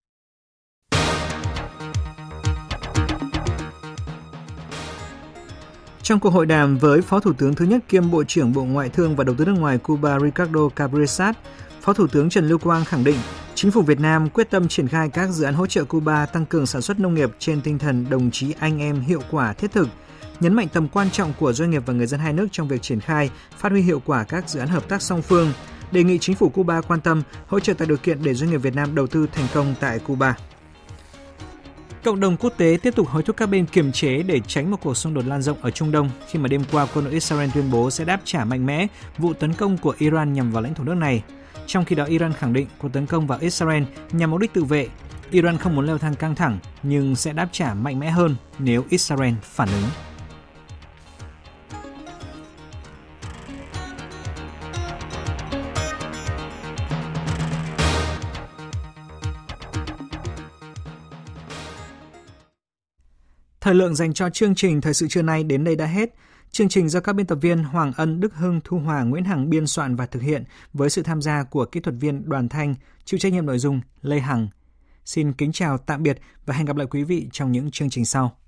Trong cuộc hội đàm với Phó Thủ tướng thứ nhất kiêm Bộ trưởng Bộ Ngoại thương và Đầu tư nước ngoài Cuba Ricardo Cabresat, Phó Thủ tướng Trần Lưu Quang khẳng định chính phủ Việt Nam quyết tâm triển khai các dự án hỗ trợ Cuba tăng cường sản xuất nông nghiệp trên tinh thần đồng chí anh em hiệu quả thiết thực, nhấn mạnh tầm quan trọng của doanh nghiệp và người dân hai nước trong việc triển khai, phát huy hiệu quả các dự án hợp tác song phương, đề nghị chính phủ Cuba quan tâm hỗ trợ tạo điều kiện để doanh nghiệp Việt Nam đầu tư thành công tại Cuba. Cộng đồng quốc tế tiếp tục hối thúc các bên kiềm chế để tránh một cuộc xung đột lan rộng ở Trung Đông khi mà đêm qua quân đội Israel tuyên bố sẽ đáp trả mạnh mẽ vụ tấn công của Iran nhằm vào lãnh thổ nước này. Trong khi đó, Iran khẳng định cuộc tấn công vào Israel nhằm mục đích tự vệ. Iran không muốn leo thang căng thẳng nhưng sẽ đáp trả mạnh mẽ hơn nếu Israel phản ứng. Thời lượng dành cho chương trình Thời sự trưa nay đến đây đã hết. Chương trình do các biên tập viên Hoàng Ân, Đức Hưng, Thu Hòa, Nguyễn Hằng biên soạn và thực hiện với sự tham gia của kỹ thuật viên Đoàn Thanh, chịu trách nhiệm nội dung Lê Hằng. Xin kính chào tạm biệt và hẹn gặp lại quý vị trong những chương trình sau.